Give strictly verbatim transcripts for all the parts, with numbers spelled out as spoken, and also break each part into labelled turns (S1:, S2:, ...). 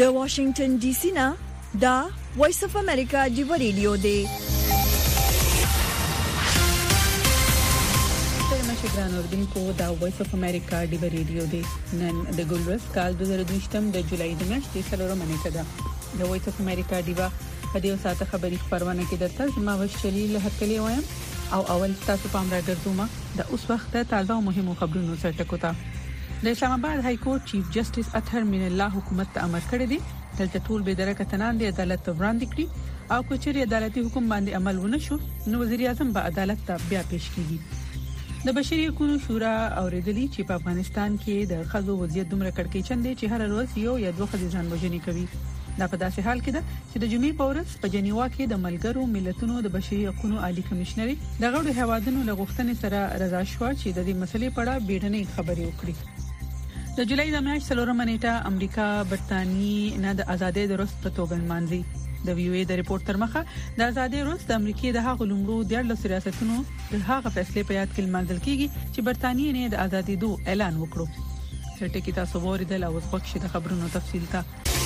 S1: د واشنگټن ډي سي نه دا وایس اف امریکا دی ریډیو دی.
S2: شکران اوردونکو دا وایس اف امریکا دی ریډیو دی. نن د ګلورس کال دوه زره دوه د جولای د میاشتې څلورمه نیټه ده. د وایس اف امریکا دی په دې ساعته خبري خبرونه کې درته زما وشلي له هکلې وایم او اول تاسو پام راګرځوم د اوس وخت تازه او مهمو خبرونو سره ټکوتا. د اسلام آباد های کورټ چیف جسټس اطهر من الله حکومت ته امر کړی دی دلته ټول به درکه تنان دی عدالت وړاندې کړي او کچري عدالتي حکم باندې عمل ونه شو نو وزیر اعظم به عدالت ته بیا پیش کیږي. د بشري حقوقو شورا اوریدلی چې په افغانستان کې د خزو وضعیت دومره کړکېچن دی چې هر ورځ یو یا دوه خزې ځان وژنې کوي. دا په داسې حال کې ده چې د جمعې په ورځ په جنیوا کې د ملګرو ملتونو د بشري حقوقو عالی کمشنري د غړو هوادونو لغښتنې سره رضا شو چې د دې مسلې په اړه بیړنۍ خبرې وکړي. د جولای د میاشتې څلورمه نیټه امریکا برتانی نه د ازادۍ د ورځ په توګه لمانځي. د ویو ای د ریپورت تر مخه د ازادۍ ورځ د امریکای د هغو لومړو د ریاستونو د هغه فیصله په یاد کې لمانځل کیږي چې برتانی نه د ازادۍ دوه اعلان وکړو. چټکی تاسو وریدل او وګورئ د خبرونو تفصیل ته.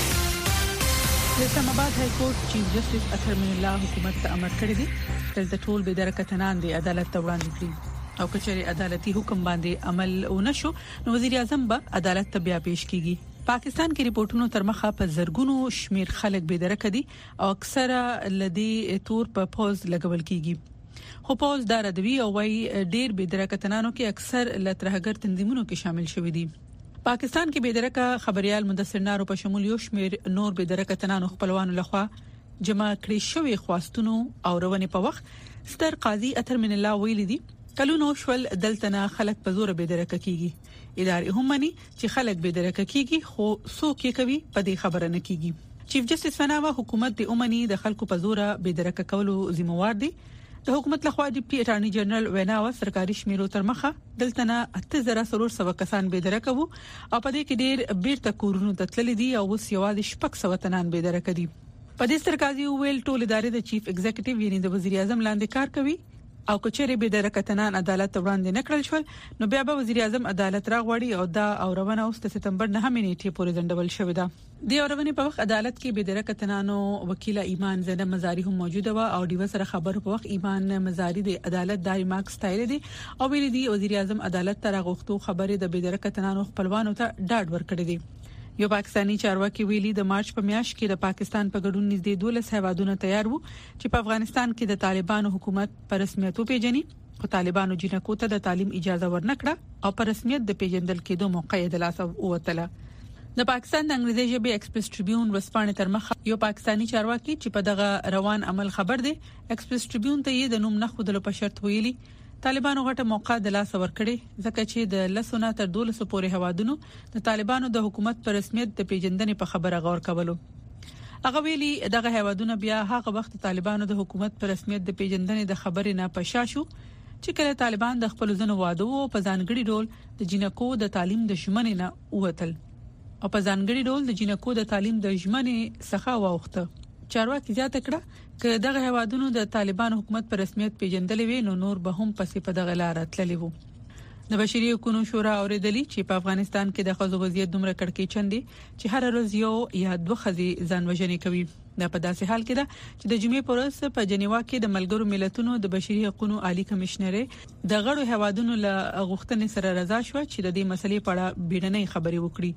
S2: د اسلام آباد های کورټ چیف جسټس اطهر من الله حکومت ته امر کړی دی چې د ټول به درکه تنان دی عدالت ته وړاندې کړي او کچري عدالتي حکم باندې عمل ونشو نو وزیر اعظم به عدالت ته بیا پیش کیږي. پاکستان کې ریپورتونو تر مخه په زرګونو شمیر خلک به درکه دي او اکثره لدی تور په پوز لګول کیږي. خو پوز دا ردوی او وای ډیر به درکه تنانو کې اکثر لترهګر تنظیمونو کې شامل شوی دي. پاکستان کې به درکه خبريال مدثر نارو په شمول یو شمیر نور به درکه تنانو خپلوانو لخوا جمع کړي شوی خواستونو او رواني په وخت ستر قاضي اطهر من الله ویل دي کلونو شول دلتنه خلک په زور به درکه کیږي. ادارې هم مني چې خلک به درکه کیږي خو څوک یې کوي په دې خبره نه کیږي. چیف جسټس فناوا حکومت د اومني د خلکو په زور به درکه کولو ذمہوار دي. د حکومت لخوا ډیپټي اټارنی جنرال ویناوا سرکاري شمیرو تر مخه دلتنه اته زره سرور سو کسان به درکه وو او په دې کې ډیر بیرته کورونو تتلل دي او اوس یوازې شپږ سو تنان به درکه دي. په دې سرکاري ویل ټول ادارې د چیف ایگزیکټیو یعنی د وزیر اعظم لاندې کار کوي او کچېری به درکه تنان عدالت وړاندې نکړل شو نو بیا به وزیر اعظم عدالت راغوړي او دا اورونه اوس د سپتمبر نه نیټه پورې ځندول شوې ده. د اورونه په وخت عدالت کې به درکه تنانو وکیل ایمان زنه مزاری هم موجوده و او دیو سره خبر په وخت ایمان مزاری د عدالت دایي ماکس تایل دي او ویل دي وزیر اعظم عدالت ته راغوښتو خبره د به درکه تنانو خپلوانو ته ډاډ ورکړي دي. یو پاکستانی چارواکي ویلي د مارچ په میاشت کې د پاکستان په ګډون نږدې دولس هیوادونه تیار وو چې په افغانستان کې د طالبانو حکومت پر رسمیت پیژني خو طالبانو جنکو ته د تعلیم اجازه ورنکړه او پر رسمیت د پیژندل کېدو موقع د لاس ووتله. د پاکستان د انګریزي ژبې ایکسپریس ټریبیون ورسپانې تر مخه یو پاکستانی چارواکي چې په دغه روان عمل خبر دی ایکسپریس ټریبیون ته یې د نوم نه خودلو په شرط ویلي طالبانو غټه موقع د لاس ورکړي ځکه چې د لسونه تر دولسو پورې هوادونو د طالبانو د حکومت پر رسمیت د پیژندنې په خبره غور کولو. هغه ویلي دغه هوادونو بیا هغه وخت طالبانو د حکومت پر رسمیت د پیژندنې د خبرې نه پښاشو چې کله طالبان د خپل ځنو وادو په ځانګړي ډول د جنکو د تعلیم د شمنې نه ووتل او په ځانګړي ډول د جنکو د تعلیم د شمنې څخه واوخته. چارواکي زیاته کړه چې دغه هوادونو د طالبانو حکومت پر رسمیت پیژندلې وي نو نور به هم پسې په دغه لار تللی وو. د بشري حقوقو شورا اوریدلی چې په افغانستان کې د خزو وضعیت دومره کړکېچن دي چې هر ورځ یو یا دوه خزې ځان وژنې کوي. دا په داسې حال کې ده چې د جمعې په ورځ په جنیوا کې د ملګرو ملتونو د بشري حقوقو عالی کمشنري د غړو هوادونو له غوښتنې سره رضا شو چې د دې مسلې په اړه بیړنۍ خبرې وکړي.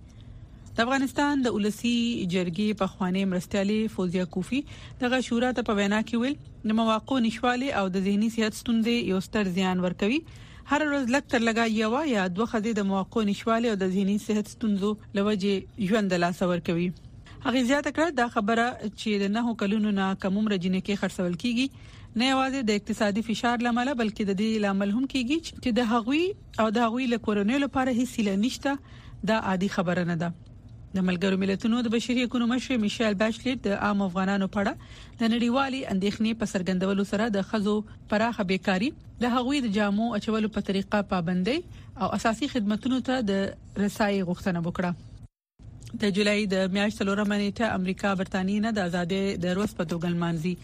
S2: د افغانستان د ولسی جرګې په خوانی مرستيالي فوزیا کوفی دغه شورا ته په وینا کې ویل د مواقع نشواله او د ذهني صحت ستونزې یو ستر زیان ورکوي. هر ورځ لږ تر لږه یو یا دوه خزې د مواقع نشواله او د ذهني صحت ستونزو لوجه ژوند لا سور کوي. هغه زیاته کړه دا خبره چې د نه کلونو نه کوم رجنه کې خرڅول کیږي نه یوازې د اقتصادي فشار لامل بلکې د دې لامل هم کیږي چې د هغوی او د هغوی له کورونې لپاره هیڅ سیله نشته. دا عادي خبره نه ده. د ملګرو ملتونو د بشري حقوقو مشر میشل باشلیټ د عام افغانانو په اړه د نړیوالي اندېښنې په سرګندولو سره د خزو پراخه بیکاری د هغوی د جامو اچولو په طریقه پابندۍ او اساسي خدماتو ته د رسایي غوښتنه وکړه. د جولای د میاشتې څلورمه نیټه امریکا برتانیې نه د ازادۍ د ورځ په توګه لمانځي.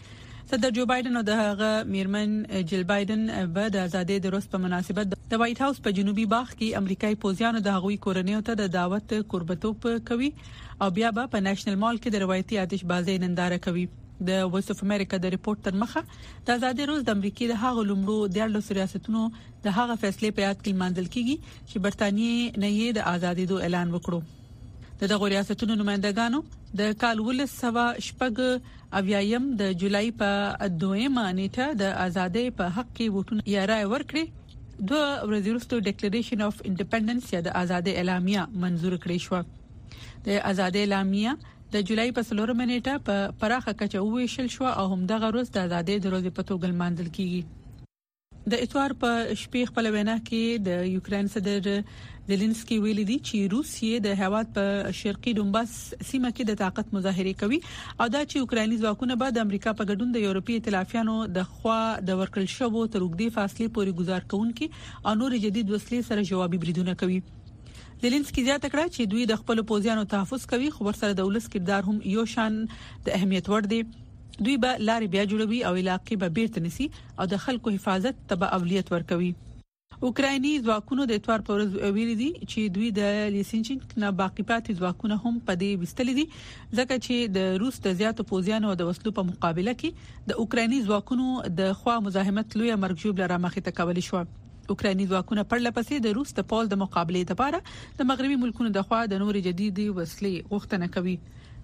S2: صدر جو بایدن او د هغه میرمن جل بایدن په د ازادۍ د ورځ په مناسبت د وایټ هاوس په جنوبي باغ کې امریکایي پوځیانو د هغوی کورنیو ته د دعوت قربتوب کوي او بیا به په نېشنل مال کې د روایتي آتش بازۍ ننداره کوي. د وایس اف امریکا د ریپورت تر مخه د ازادۍ ورځ د امریکای د هغه لومړو د اړلو ریاستونو د هغه فیصله په یاد کې ماندل کیږي چې برتانیې نه یې د ازادۍ دوه اعلان وکړو. د دغه ریاستونو نمائندګانو د کال ولس سوا شپږ اویایم د جولای په دویمه نیټه د ازادۍ په حق کې ووټونه یې رائے ورکړي. دوه ورځې وروسته ډیکلریشن اف انډیپندنس یا د ازادۍ اعلامیه منزور کړې شو. د ازادۍ اعلامیه د جولای په څلورمه نیټه په پراخه کچه وویشل شو او همدغه ورځ د ازادۍ د ورځې په توګه ماندل کیږي. د اتوار په شپې خپل وینا کې د یوکرين صدر زيلنسکي ویلي دي چې روسیې د هواد په شرقي ډونباس سیمه کې د طاقت مظاهره کوي او دا چې یوکراني ځواکونه بعد امریکا په ګډون د یورپی ائتلافیانو د خوا د ورکل شوو تر وګړي فاصله پورې گزار کوونکي او نور جديد وسلې سره جوابي بریدونه کوي. زيلنسکي زیاته کړه چې دوی د خپل پوځیانو تحفظ کوي خو ورسره د ولس کردار هم یو شان د اهمیت ور دي. دوی به لارې بیا جوړوي او علاقې به بیرته نسی او د خلکو حفاظت ته اولویت ورکوي. اوکرایني ځواکونو د اتوار په ورځ ویلي دي چې دوی د لیسینچینګ نه باقی پاتې ځواکونه هم په دې وستل دي ځکه چې د روس د زیاتو پوځیانو او د وسلو په مقابله کې د اوکرایني ځواکونو د خوا مزاحمت لوی مرګ لپاره مخې ته کول شو. اوکرایني ځواکونه پرله پسې د روس د پول د مقابله لپاره د مغربي ملکونو د خوا د نور جديد وسلې غوښتنه کوي.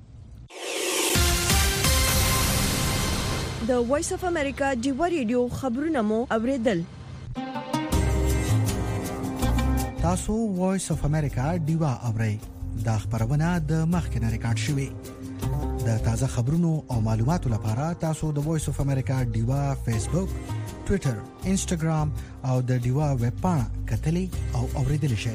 S1: د وایس اف امریکا ډیوا ریډیو خبرونه مو اوریدل.
S3: تاسو وایس اف امریکا ډیوا اورئ. دا خبرونه د مخکنه ریکارډ شوې. د تازه خبرونو او معلوماتو لپاره تاسو د وایس اف امریکا ډیوا فیسبوک، ټوئیټر، انسټاګرام او د ډیوا ویب پاڼه کتلې او اوریدل شئ.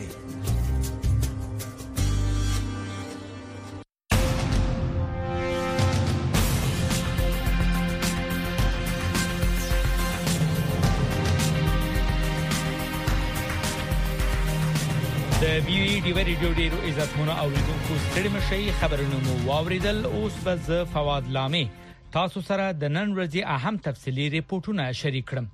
S4: د بي ډي ریډیو ډیرو عزتمنو اوریدونکو ستړي مشي خبرونه مو واوریدل. اوس به ز فواد لامي تاسو سره د نن ورځې اهم تفصيلي ریپورتونه شریک کړم.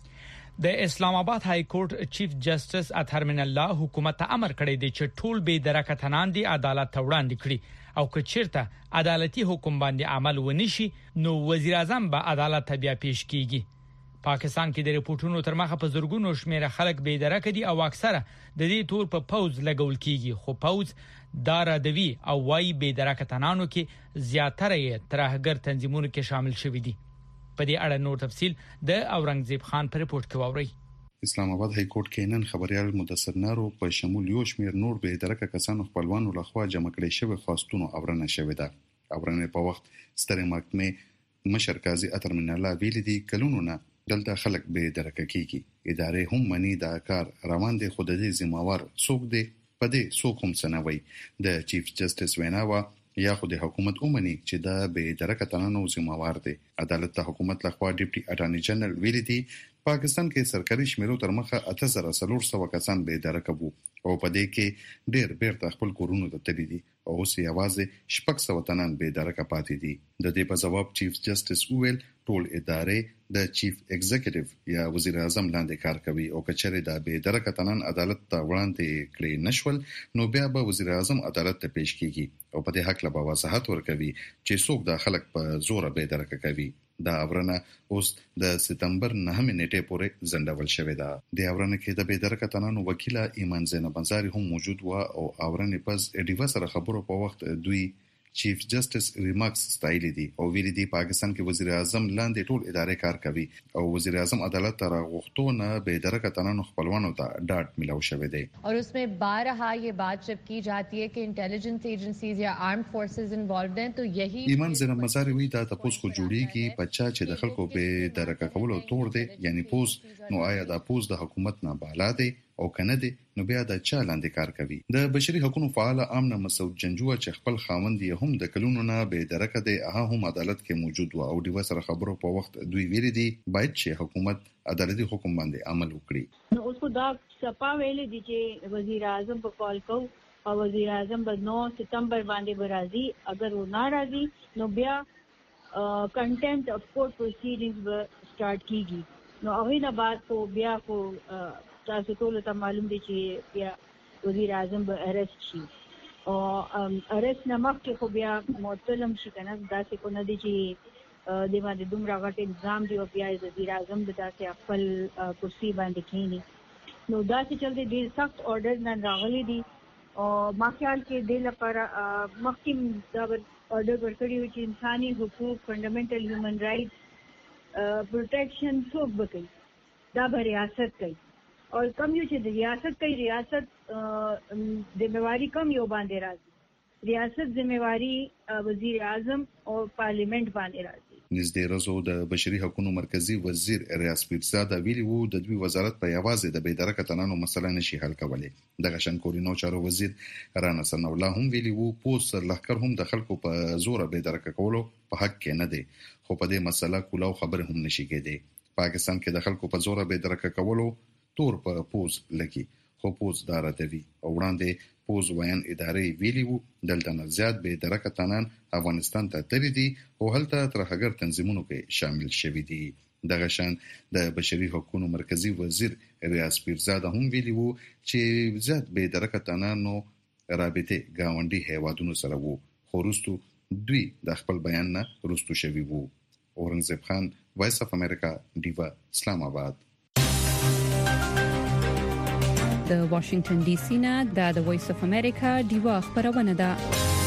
S4: د اسلام آباد های کورټ چیف جسټس اطهر الله حکومت ته امر کړی دی چې ټول بې درکتنان دي عدالت ته وړاندې کړي او که چیرته عدالتي حکم باندې عمل ونشي نو وزیر اعظم به عدالت ته بیا پیش کیږي. پاکستان کې د ریپورتونو تر مخه په زورګونو شمیره خلک بې درکه دي او اکثره د دې تور په پوز لګول کیږي خو پوز دارا دوی او وايي بې درکه تنانو کې زیاتره یې ترهګر تنظیمونو کې شامل شوي دي. په دې اړه نور تفصيل د اورنګزیب خان په ریپورت کې واوري.
S5: اسلام آباد های کورټ کې نن خبريال مدثر نارو په شمول یو شمیر نور بې درکه کسانو خپلوانو لخوا جمع کړي شوی خواستونو اورنه شوی ده. اورنه په وخت ستر محکمه مشر قاضي اطهر الله ویلي دي کلونو نه دلته خلک به درکه کیږي. ادارې هم منی دا کار روان دي خود دې ذمہوار څوک دی په دې څوک هم سنوي. د چیف جسټس ویناوا یا خود حکومت اومني چې دا به درکه تنانو ذمہوار دي. عدالت ته حکومت لخوا ډیپټي اټارنی جنرال ویلي دي پاکستان کې سرکاري شمیرو تر مخه اته زره څلور سوه کسان به درکه وو او په دې کې ډېر بیرته خپل کورونو ته تللي دي او اوس یوازې شپږ سوه تنان به درکه پاتې دي. د دې په جواب چیف جسټس ویل ټول ادارې د چیف ایگزیکټیو یا وزیر اعظم لاندې کار کوي او کچره د به درکه تنان عدالت ته وړاندې کړي نشول نو بیا به وزیر اعظم عدالت ته پیش کیږي او په دې حق له وضاحت ورکوي چې څوک د خلک په زور به درکه کوي. دا اورنه اوس د سپتمبر نهمه نیټه پورې زندول شوې ده. د اورنه کې د به درکه تنانو وکیله ایمان زینب انصاری هم موجود و او اورنه پس ډیوا سره خبرو په وخت دوی چیف جسټس ریمارکس ستایلی دي او ویلي دي پاکستان کې وزیر اعظم لاندې ټول ادارې کار کوي او وزیر اعظم عدالت ته راغوښتونه به درکه تنانو خپلوانو ته ډاټ ملو شوی دی.
S6: और उसमें बारहा ये बात जब की जाती है कि इंटेलिजेंस एजेंसीज या आर्म्ड फोर्सेस इन्वॉल्वड हैं तो यही
S5: ایمان زینب مزاری وی دا تاسو خو جوړیږي بچا چې د خلکو به درکه کولو تور دی یعنی پوز نو آیا دا پوز د حکومت نه بالا دی او کنه دي نو بیا د چا لاندې کار کوي. د بشري حقوقو فعال امنه مسعود جنجوه چې خپل خاوند یې هم د کلونو نه به درکه دی هغه هم عدالت کې موجود و او د وسره خبرو په وخت دوی ویلي دي باید چې حکومت عدالتي حکم باندې عمل وکړي.
S7: نو اوس کو دا صفا ویلي دي چې وزیر اعظم په کال کو او وزیر اعظم په نو ستمبر باندې برازي اگر و ناراضي نو بیا کنټمپټ اف کورټ پروسیډینګز به سٹارټ کیږي. نو هغه نه بعد خو بیا خو تاسو ټول ته معلوم دي چې بیا وزیر اعظم به ارست شي او ارست نه مخکې خو بیا معطلم شي کنه. داسې کو نه دي چې د باندې دومره غټ الزام دی او بیا وزیر اعظم د داسې خپل کرسي باندې کینی. نو داسې چلته ډیر سخت اورډر نن راغلي دي او ما خیال کې د لپاره مخکې دا اورډر ورکړی و چې انساني حقوق فنډامنټل هیومن رائټس پروټیکشن څوک وکړي، دا به ریاست کوي. او کم یو چې د ریاست کوي، ریاست ذمہواری کم یو باندې راځي، ریاست ذمہواری وزیر اعظم او پارلیمنت باندې راځي.
S5: نږدې ورځو د بشري حقوقو مرکزی وزیر ریاض پیرزاده ویلي وو د دوی وزارت په یوازې د بېدرکه تنانو مسله نشي حل کولی. دغه شان کورینو چارو وزیر رانا ثنا الله هم ویلي وو پوس لخر هم د خلکو په زور بېدرکه کولو په حق کې نه دی، خو په دې مسله کولاو خبره هم نشي کېدی. پاکستان کې د خلکو په زور بېدرکه کولو تور په پوز لګي، خو پوز دار دی او وړاندې پوز وین ادارې ویلي وو دلته نه زیات به درکه تنان افغانستان ته تللی دي او هلته ترهګر تنظیمونو کې شامل شوي دي. دغه شان د بشري حقوقو مرکزی وزیر ریاض پیرزاده هم ویلي وو چې زیات به درکه تنانو رابطه گاونډي هیوادونو سره وو، خو وروستو دوی د خپل بیان نه وروستو شوي وو. اورنګزیب خان، وایس اف امریکا، ډیوا، اسلام آباد.
S8: د واشنگټن ډي سي نه د وایس اف امریکا ډیوا خبرونه ده.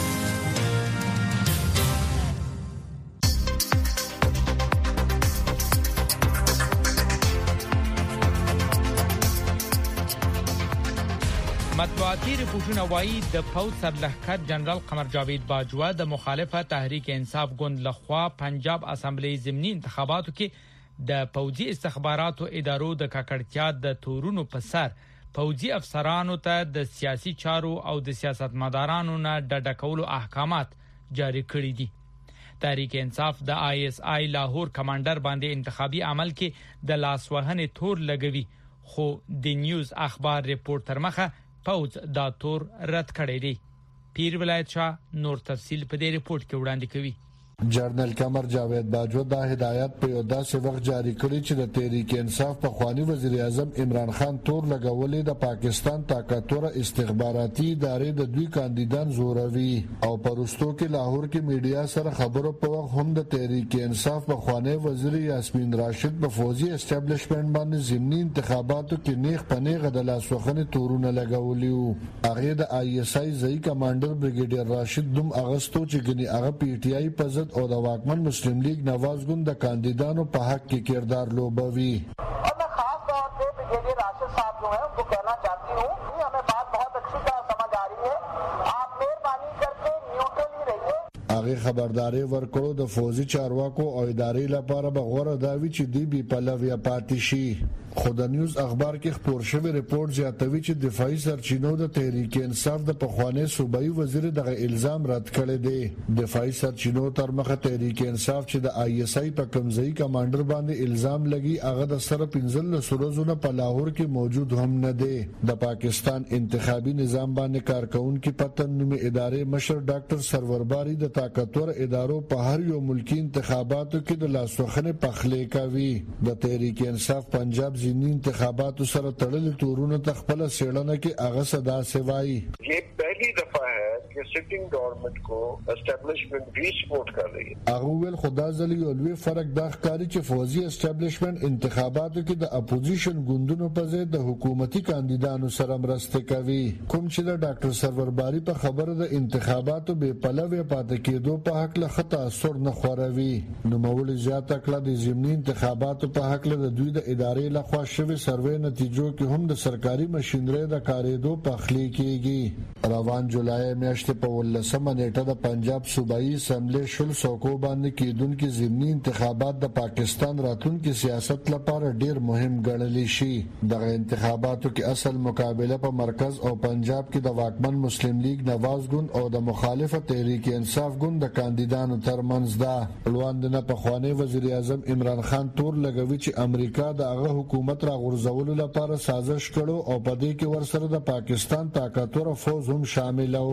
S4: مطبوعاتي رپورټونه وايي د پوځ سرلښکر جنرال قمر جاوید باجوا د مخالفه تحریک انصاف ګوند لخوا پنجاب اسمبلی ضمني انتخاباتو کې د پوځي استخباراتو ادارو د کاکړتیا د تورونو په سر پوځي افسرانو ته د سیاسي چارو او د سیاستمدارانو نه ډډه کولو احکامات جاری کړي دي. تحریک انصاف د آی اس آی لاهور کمانډر باندې انتخابي عمل کې د لاسوهنې تور لګوي، خو د نیوز اخبار ریپورت تر مخه پوز دا تور رد کړی دی. پیر ولایت شاه نور تفصیل په دې ریپورت کې وړاندې کوي.
S9: جنرال قمر جاوید باجوا دا هدایت په یو داسې وخت جاری کړی چې د تحریک انصاف په خوانی وزیر اعظم عمران خان تور لګولې د پاکستان طاقتور استخباراتي ادارې د دوی کاندیدان زوروي او پرستو کې لاهور کې میډیا سره خبرو په وخت هم د تحریک انصاف په خوانی وزیر یاسمین راشد په فوجي اسټابلیشمنت باندې ضمني انتخاباتو کې نیغ پنیغه د لاسوخنې تورونه لګولې. هغه د آی اس آی ځای کمانډر بریګیډیر راشد دوم اغستو چې ګني هغه پی ټی آی په او د واکمن مسلم لیگ نواز ګوند د کاندیدانو په حق کې کردار لوبوي.
S10: اور میں خاص طور پہ بریگیڈیئر راشد صاحب جو ہیں ان کو کہنا چاہتی ہوں کہ ہمیں بات بہت اچھی طرح سمجھ آ رہی ہے، آپ مہربانی کر کے نیوٹرل ہی رہیے.
S9: هغه خبرداري ورکړو د فوجي چارواکو او ادارې لپاره به غوړه داوي چې دی بي پلوي پاتې شي. خو د نیوز اخبار کې خبر شوی ریپورت زیاتوي چې دفاعي سرچینو د تحریک انصاف د پخوانی صوبایي وزیر دغه الزام رد کړی دی. دفاعي سرچینو تر مخه تحریک انصاف چې د آی اس آی په کمزۍ کمانډر باندې الزام لګي هغه د سره پنځل سروزونه په لاهور کې موجود هم نه دی. د پاکستان انتخابي نظام باندې کارکونکو پتن نومي ادارې مشر ډاکټر سرور باری د طاقتور ادارو په هر یو ملکی انتخاباتو کې د لاسوخنې پخلې کوي. د تحریک انصاف پنجاب ځینی انتخاباتو سره تړلې تورونه تخپل سیړنه کې هغه صدا سوای.
S11: یہ پہلی دفعہ ہے کہ سٹنگ گورنمنٹ کو اسٹیبلشمنٹ بھی سپورٹ کر رہی ہے.
S9: هغه ول خدا ځلی یو لوی فرق دا ښکاری چې فوجي اسټابلیشمنت انتخاباتو کې د اپوزیشن ګوندونو په ځای د حکومتي کاندیدانو سره مرسته کوي. کوم چې د ډاکټر سرور باری په خبره د انتخاباتو به پلوي پاتې کېدو په حق له خطا اثر نه خوروي. نو مول زیاته کړه د ضمني انتخاباتو په حق له دوی د ادارې لخوا شوی سروې نتیجو کې هم د سرکاري ماشينري د کارېدو پخلی کېږي. روان جولای میاشتې په ولسمه نیټه د پنجاب صوبایي اسمبلی شل سوکو باندې کېدونکو ضمني انتخابات د پاکستان راتلونکي سیاست لپاره ډیر مهم ګڼل شي. دغه انتخاباتو کې اصل مقابله په مرکز او پنجاب کې د واکمن مسلم لیگ نواز ګوند او د مخالفه تحریک انصاف ګوند د کاندیدانو ترمنځ ده. لوندنه په خوانی وزیر اعظم عمران خان تور لګوي چې امریکا د هغه حکومت را غورځولو لپاره سازش کړو او په دې کې ورسره د پاکستان طاقتور فوج هم شامل وو.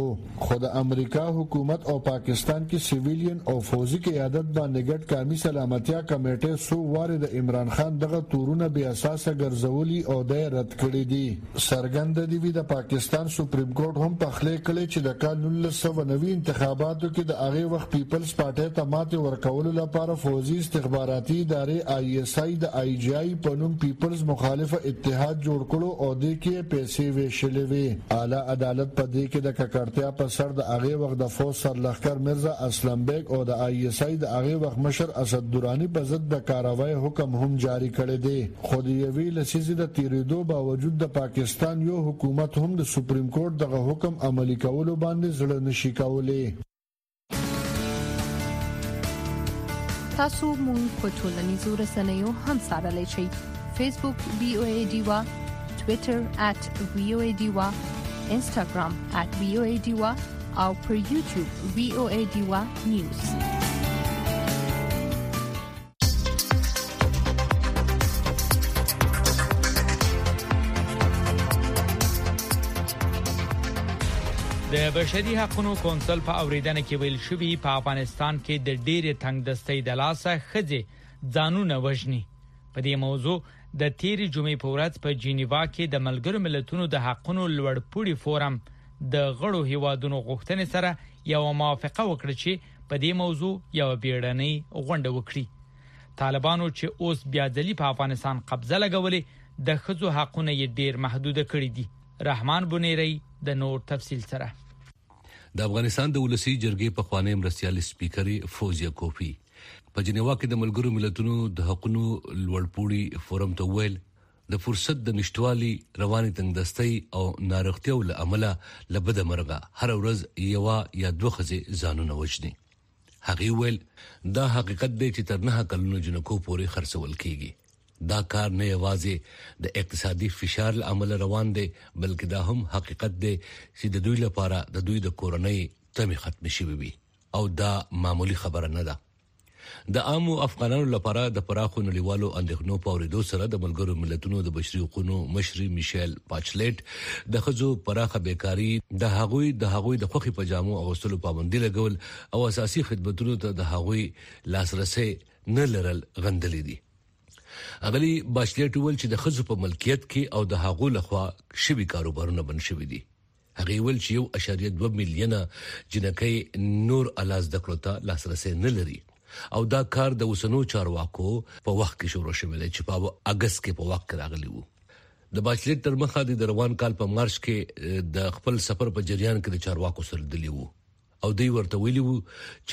S9: خو د امریکا حکومت او پاکستان کې سیویلین او فوجي قیادت باندې ګډ قومي سلامتیا کمیټه سو واره د عمران خان دغه تورونه بیا اساسه ګرځولي او د رد کړی دي. سرګند دی وی د پاکستان سپریم کورټ هم په خله کړي چې د کال نولس سوه نوي انتخاباتو کې د هغه وخت پیپلز پارټي ته ماته ورکولو لپاره فوجي استخباراتي ادارې آی ایس آی د آی جی آی په نوم پیپلز مخالفه اتحاد جوړ کړو او د کې پیسې ویشلې وي. اعلی عدالت په دې کې د ککړتیا په سر د هغه وخت د فوج سرلښکر مرزا اسلم بیگ او د آی ایس آی د هغه وخت مشر اسد درانی په ضد د کاروای حکم هم جاری کړی دی. خو د یوې لسیزې د تیریدو باوجود د پاکستان یو حکومت هم د سپریم کورټ دغه حکم عملی کولو باندې زړه نشي کولی.
S8: تاسو مونږ په ټولنیزو رسنیو هم سره شئ. فیسبوک وی او ای ډیوا، ټویټر at وی او ای ډیوا، انسټاګرام at وی او ای ډیوا او پر یوټیوب وی او ای ډیوا نیوز.
S4: د بشري حقوقو کونسل په اوریدنه کې ویل شوی په افغانستان کې د ډېر تنگ دستۍ د لاسه خځې ځانونه وژني. په دې موضوع د تیری جمعې په ورځ په جنیوا کې د ملګرو ملتونو د حقوقو لوړپوړي فورم د غړو هیوادونو غوښتنې سره یو موافقه وکړه چې په دې موضوع یو بیړنۍ غونډه وکړي. طالبانو چې اوس بیا ځلې په افغانستان قبضه لګولې د ښځو حقوقونه یې ډېر محدود کړي دي. رحمان بنيري د نور تفصیل سره.
S12: د افغانستان د ولسی جرګې په خوانې مرستيال سپیکر فوزیا کوفی په جنیوا کې د ملګرو ملتونو د حقوقو لوړپوړي فورم ته ویل د فرصت د نشټوالي رواني تنگدستۍ او ناروغتیو له امله لبد مرغه هر ورځ یو یا دوه خزې ځانونه وژني. هغه ویل دا حقیقت دی چې تر نه کلونو جنکو پورې خرڅول کیږي. دا کار نه یوازې د اقتصادي فشار له امله روان دی بلکې دا هم حقیقت دی چې د دوی لپاره د دوی د کورنۍ تمې ختم شوي وي او دا معمولی خبره نه ده. د عامو افغانانو لپاره د پراخو نړیوالو اندېښنو په اورېدو سره د ملګرو ملتونو د بشري حقوقو مشر میشل پاچلیټ د خځو پراخه بیکاری د هغوی د هغوی د خوخي پجامو او غسل پابندي لګول او اساسي خدماتو ته د هغوی لاسرسي نه لرل غندلې دي. اغلی باشلیټ ویل چې د خځو په ملکیت کې او د هغو لخوا شوي کاروبارونه بند شوي دي. هغه ویل چې یو اشاریه دوه میلیونه جنکۍ نور الاز دکړو ته لاسرسي نه لري او دا کار د وسنو چارواکو په وخت کې شروع شوی دی چې په اگست کې په وخت راغلی وو. د باشلیټ تر مخه د روان کال په مارچ کې د خپل سفر په جریان کې د چارواکو سره دلی وو او دوی ورته ویلي وو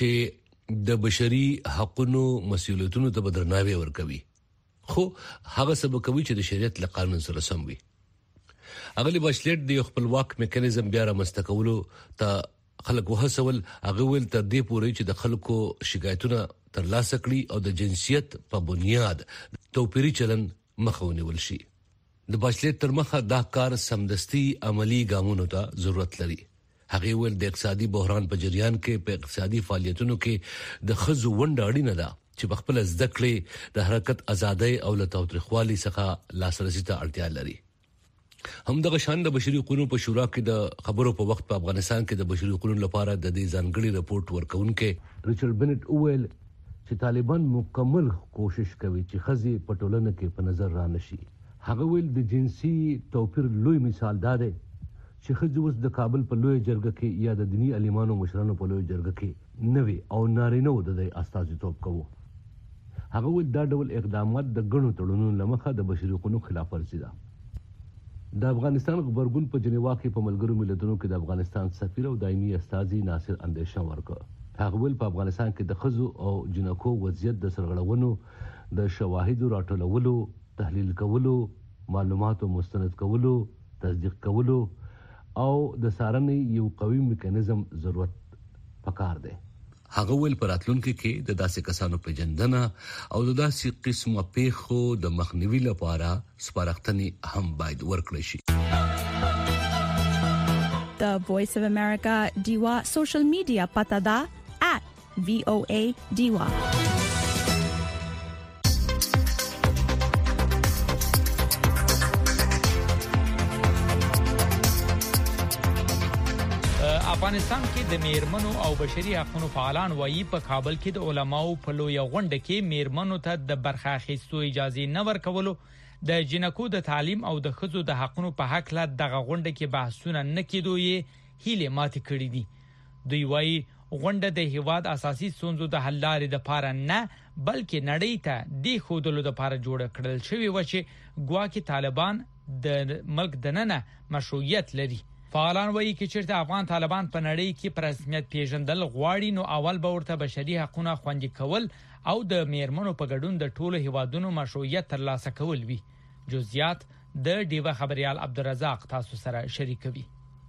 S12: چې د بشري حقوقو مسؤلیتونو ته بدرناوي ورکوي خو هغه سبب کوي چې د شریعت له قانون سره سم وي. اغلی باشلیټ د خپلواک میکانیزم بیا را مستقولو ته خلک وهڅول. هغه ویل تر دې پورې چې د خلکو شکایتونه ترلاسه کړي او د جنسیت په بنیاد توپیری چلن مخاونول شي. د باشلیټ تر مخه دا کار سمدستي عملی ګامونو ته ضرورت لري. هغه ویل د اقتصادي بحران په جریان کې په اقتصادي فعالیتونو کې د خځو ونډه اړینه ده چې په خپل زده کړې د حرکت ازادۍ او له تاوتریخوالي څخه لاسرسي ته اړتیا لري. هم د شان د بشري حقوقو په شورا کې د خبرو په وخت په افغانستان کې د بشري حقوقو لپاره د دې ځانګړي رپورت ورکونکو ریچارډ بنټ اویل چې طالبان مکمل کوشش کوي چې خزي په ټولنه کې په نظر را نشي. هغه ویل د جنسي توپیر لوی مثال دا دی چې خځې اوس د کابل په لوی جرګه کې یا د دینی عالمانو مشرانو په لوی جرګه کې نوي او نارینه و د استازیتوب کوي. هغه ویل دا ډول اقدامات د ګڼو تړونونو لمخه د بشري حقوقو خلاف ورزي ده. د افغانستان خبرګون په جنیوا کې په ملګرو ملتونو کې د افغانستان سفیر او دایمي استازي ناصر اندیشه ورکړ. هغه ویل په افغانستان کې د خځو او جنکو وضعیت د سرغړونو د شواهدو راټولولو، تحلیل کولو، معلوماتو مستند کولو، تصدیق کولو او د څارنې یو قوي میکانیزم ضرورت پکار دی. هغه ویل په راتلونکي کې د داسې کسانو پیژندنه او د داسې قسمه پیښو د مخنیوي لپاره سپارښتنې هم باید ورکړل شي.
S1: The Voice of America Diva social media pata da at V O A Diva.
S4: افغانستان کې د میرمنو او بشري حقوقو فعالان وایي په کابل کې د علماو په لوی غونډه کې میرمنو ته د برخه اخیستو اجازه نه ورکولو، د جنکو د تعلیم او د ښځو د حقوقو په حق له دغه غونډه کې بحثونه نه کېدوي هیله ماتې کړې دي. دوی وایي غونډه د هیواد اساسي ستونزو د حل لارې د پاره نه بلکې نړۍ ته د خودلو د پاره جوړ کړل شوی و چې ګواکې طالبان د ملک دننه مشروعیت لري. فعالان وایي چې چیرته افغان طالبان په نړۍ کې پر رسمیت پیژندل غواړي نو اول به ورته بشري حقوقونه خوندي کول او د میرمنو په ګډون د ټولو هیوادونو مشروعیت ترلاسه کول وي. جزئیات د ډیوه خبريال عبدالرزاق تاسو سره شریکوي.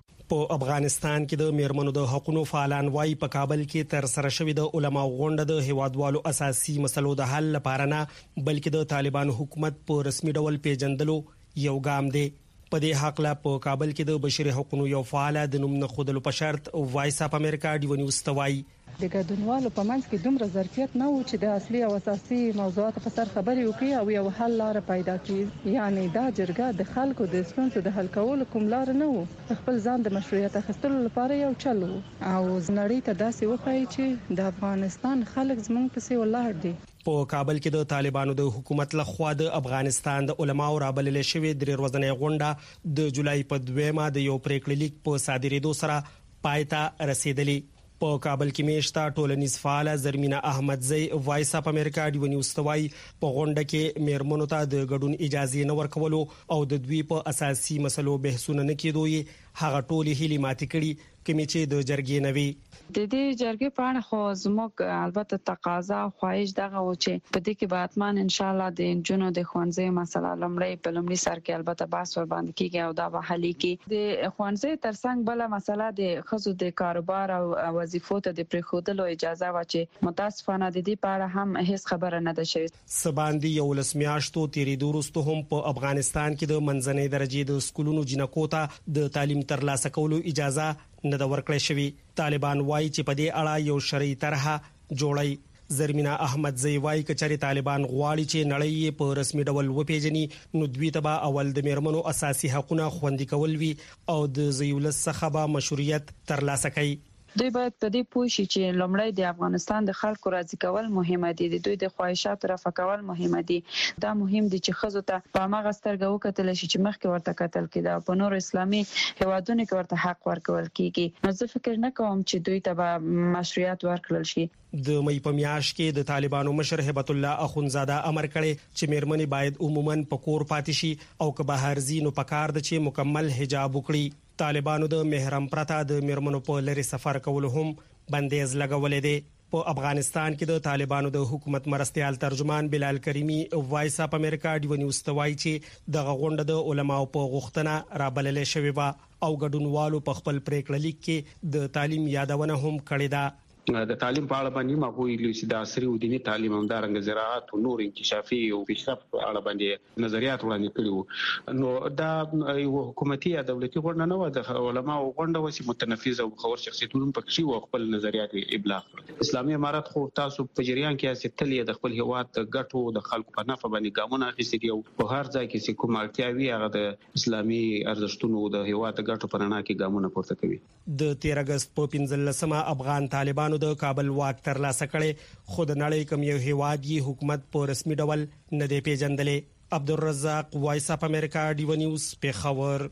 S13: په افغانستان کې د میرمنو د حقوقو فعالان وایي په کابل کې تر سره شوی د علماء غونډه د هیوادوالو اساسي مسلو د حل لپاره نه بلکې د طالبان حکومت په رسمي ډول پیژندلو یو ګام دی. په دې حق لا په کابل کې د بشري حقوقو یو فعال د نوم نه خودلو په شرط وایس اپ امریکا ډیو نیوز توای
S14: د ګډونوالو په منځ کې دومره ظرفیت نه و چې د اصلي او اساسي موضوعاتو په سر خبرې وکړي او یو حل لار پیدا کړي. یعنی دا جرګه د خلکو د ستونزو د حل کولو کوم لار نه و، خپل ځان د مشروعیت اخیستلو لپاره یو چل و او نړۍ ته داسې وښایي چې د افغانستان خلک زموږ پسې ولاړ دي.
S13: په کابل کې د طالبانو د حکومت لخوا د افغانستان د علماو رابلل شوی درې ورځې غونډه د جولای په دویمه د یو پریکړه لیک په صادرېدو سره پایته رسیدلې. په کابل کې میشته ټولنیز فعال زرمینه احمدزی وایس اپ امریکا ډیو نیوز توای په غونډه کې میرمنو ته د ګډون اجازه نه ورکولو او د دوی په اساسي مسلو بحثونه نه کېدوي هغه ټولې هلي ماتې کړي کومې چې د جرګې نوي
S15: د دې جرګې په اړه خو زموږ البته تقاضا خواهش دغه و چې په دې کې به اتمان ان شاء الله د انجونو د خوانځي مسله لمړی په لمړي سر کې البته بحث ور باندې کیږي او دا به حل کیږي. د خوانځي ترڅنګ بل مسله د خزو د کاروبار او وظیفو ته د پریښودلو اجازه و چې متاسفانه د دې په اړه هم هیڅ خبره نه ده شوې.
S13: سباندی یو لسمیاشتو تیرې دوروستو هم په افغانستان کې د منځنۍ درجه د سکولونو جنکو ته د تعلیم ترلاسه کولو اجازه نه دا ورکړی شوی. طالبان وایي چې په دې اړه یو شرعي طرحه جوړی. زرمینا احمدزی وایي چې طالبان غواړي چې نړۍ په رسمي ډول وپیژني نو دوی ته به اول د میرمنو اساسي حقوقونه خوندي کول وي او د زیولس څخه به مشروعیت ترلاسه کوي.
S15: دوی باید په دې پوه شي چې لومړی د افغانستان د خلکو راضي کول مهمه دي، د دوی د خواهشاتو رفع کول مهمه دي. دا مهم دي چې خزو ته په هغه سترګه وکتل شي چې مخکې ورته کتل کېده او په نور اسلامي هیوادونو کې ورته حق ورکول کیږي. نو زه فکر نه کوم چې دوی ته به مشروعیت ورکړل شي.
S13: د مې په میاشت کې د طالبانو مشر هبت الله اخونزاده امر کړی چې میرمنې باید عموما په کور پاتې شي او که بهر ځي نو پکار د چې مکمل حجاب وکړي. طالبانو د محرم پرتا د میرمنو په لری سفر کول هم بندیز لګولې دي. په افغانستان کې د طالبانو د حکومت مرستيال ترجمان بلال کریمی وایس اپ امریکا ډیو نیوز توای چې د غونډه د علماو په غوښتنه رابلل شوی و او ګډونوالو په خپل پریکړه لیک کې د تعلیم یادونه هم کړې ده.
S16: د تعلیم په اړه باندې ما کوی چې د عصري او دینی تعلیم همدارنګ زراعت او نور انکشافي او پیشرفت په اړه باندې نظریات وړاندې کړي. نو دا یو حکومتي یا دولتي غونډه نه و، د علماو غونډه و چې متنفذ او خبر شخصیتونو په کې و خپل نظریات ابلاغ کړل. اسلامي امارات خو تاسو په جریان کې استل د خپل هیواد ګټو د خلکو په نفع باندې ګامونه اخیستي دي او په هر ځای کې چې کوم اړتیا وي هغه د اسلامي ارزښتونو د هیواد ګټو په رڼا کې ګامونه پورته کوي.
S13: د تیر اگست په پنځلسمه افغان طالبان د کابل واک ترلاسه کړي خو د نړۍ کوم یو هیواد یې حکومت په رسمي ډول نه دی پیژندلې. عبدالرزاق وایس اپ امریکا ډیو نیوز پیښور.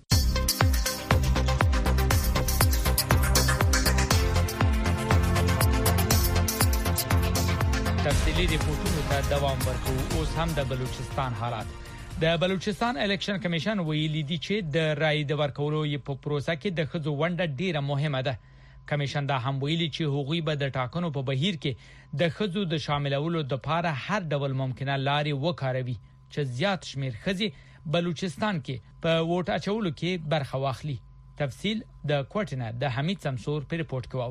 S4: تفصیلی ریپورتونو ته دوام ورکو. اوس هم د بلوچستان حالات. د بلوچستان الیکشن کمیشن ویلي دی چې د رای د ورکولو په پروسه کې د خځو ونډه ډیره مهمه ده. کمیشن دا هم ویلي چې حقوقي به د ټاکنو په بهیر کې د خځو د شاملولو د لپاره هر ډول ممکنه لارې وکاروي چې زیات شمیر خځې بلوچستان کې په ووټ اچولو کې برخه واخلي. تفصیل د کوټنه د حمید سمسور په ریپورت کې واوري.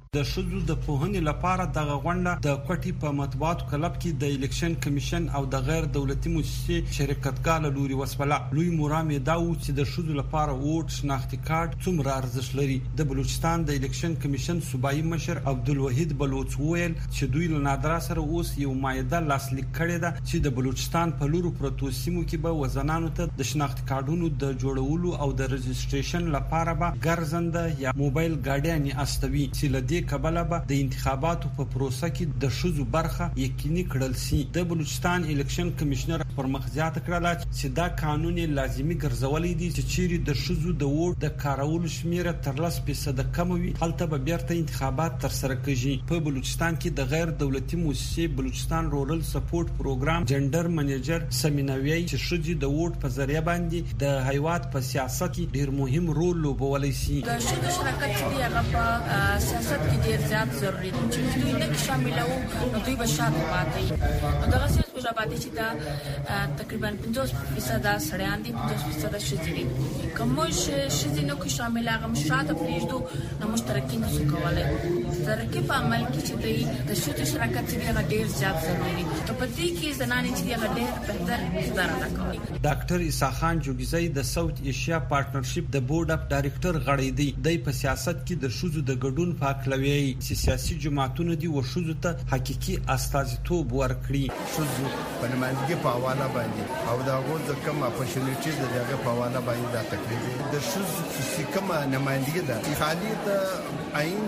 S17: د شذو د پوهنې لپاره د غونډه د کوټي په مطبوعاتو کلب کې د الیکشن کمیشن او د غیر دولتي مؤسسې شرکتګار لوري وسپله لوی مرام دا و چې د شذو لپاره ووټ شناختی کارت څومره ارزښت لري. د بلوچستان د الیکشن کمیشن صوبایي مشر عبدالوحید بلوچ وویل چې دوی له نادرا سره اوس یو مایده لاسلیک کړی ده چې د بلوچستان په لورو پروتو سیمو کې به وزنانو ته د شناختی کارتونو د جوړولو او د رجسټریشن لپاره به ګرځنده یا موبایل ګاډیان استوي چې لدې کبله به د انتخاباتو په پروسه کې د شذو برخه یقیني کړل شي. د بلوچستان الیکشن کمشنر پر مخزیات کړل چې دا قانون لازمي ګرځولې دي چې چیرې د شذو د ووټ د کارولو شمیره تر لس فیصد کم وي هلته به بیرته انتخابات تر سره کیږي. په بلوچستان کې د غیر دولتي مؤسسې بلوچستان رورل سپورټ پروګرام جندر منیجر سمینوي چې شذو د ووټ په ذریعہ باندې د هیواد په سیاست کې ډیر مهم رول لوبولی شي.
S18: د شذو شرکت چې هغه په سیاست کې ډیر زیات ضروري دي چې دوی نه شامل وو نو دوی به شاته پاتې. دا څه په پاتې چې دا تقریبا پنځوس فیصد سړیان دي پنځوس فیصد شذې دي. کوم شذې نو کې شامل هغه مشاته پریږدو نو مشترکین څه کولای ترکیب په عمل کې چې دوی د شذو شرکت چې هغه ډیر زیات ضروري دي. په دې کې زنانې چې هغه ډیر بهتر کردار ادا کوي.
S17: ډاکټر عیسی خان جوګیزی د ساوث ایشیا پارټنرشپ د بورډ اف ډایریکټر غړی دی. د په سیاست کې د شذو د ګډون پاکلوي چې سیاسي جماعتونو دي و شذو ته حقيقي استازیتوب ورکړي.
S19: شذو په نمائندګۍ په حواله باندې او دا غوږ د کوم اپورچونټیز د هغه په حواله باندې دا تقریبا د شذو چې کوم نمائندګي ده خالي د عین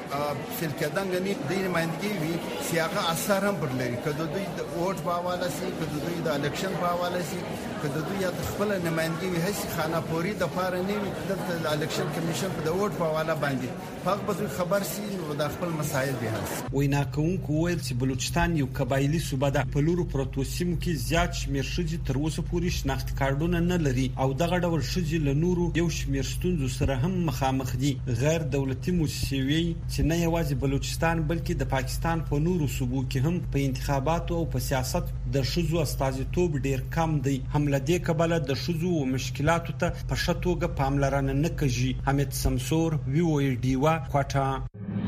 S19: د شرکتانګنی د نمائندګي وی سیاغه اثر هم پرلري کله دوی د ووټ په حواله سي کله دوی د الیکشن په حواله سي کله دوی د خپل نمائندګي وی هیڅ خانه پوری د پاره نه وي د الیکشن کمیشن په د ووټ په حواله باندې فقط به خبر سي نو د خپل مسایل به حل.
S17: وینا کوونکو ویل چې بلوچستان یو قبایلی صوبه ده په لورو پروتو سیمو کې زیات شمیر شذې تر اوسه پورې شناخت کارتونه نه لري او دغه ډول شذې له نورو یو شمیر ستونزو سره هم مخامخ دي. غیر دولتي مؤسسې چې نه یوازې بلوچستان بلکې د پاکستان په نورو صوبو کې هم په انتخاباتو او په سیاست د شذو استازیتوب ډیر کم دی. هم له دې کبله د شذو او مشکلاتو ته په ښه توګه پاملرنه نه کیږي. حمید سمسور وی او ای ډیوا کوټه.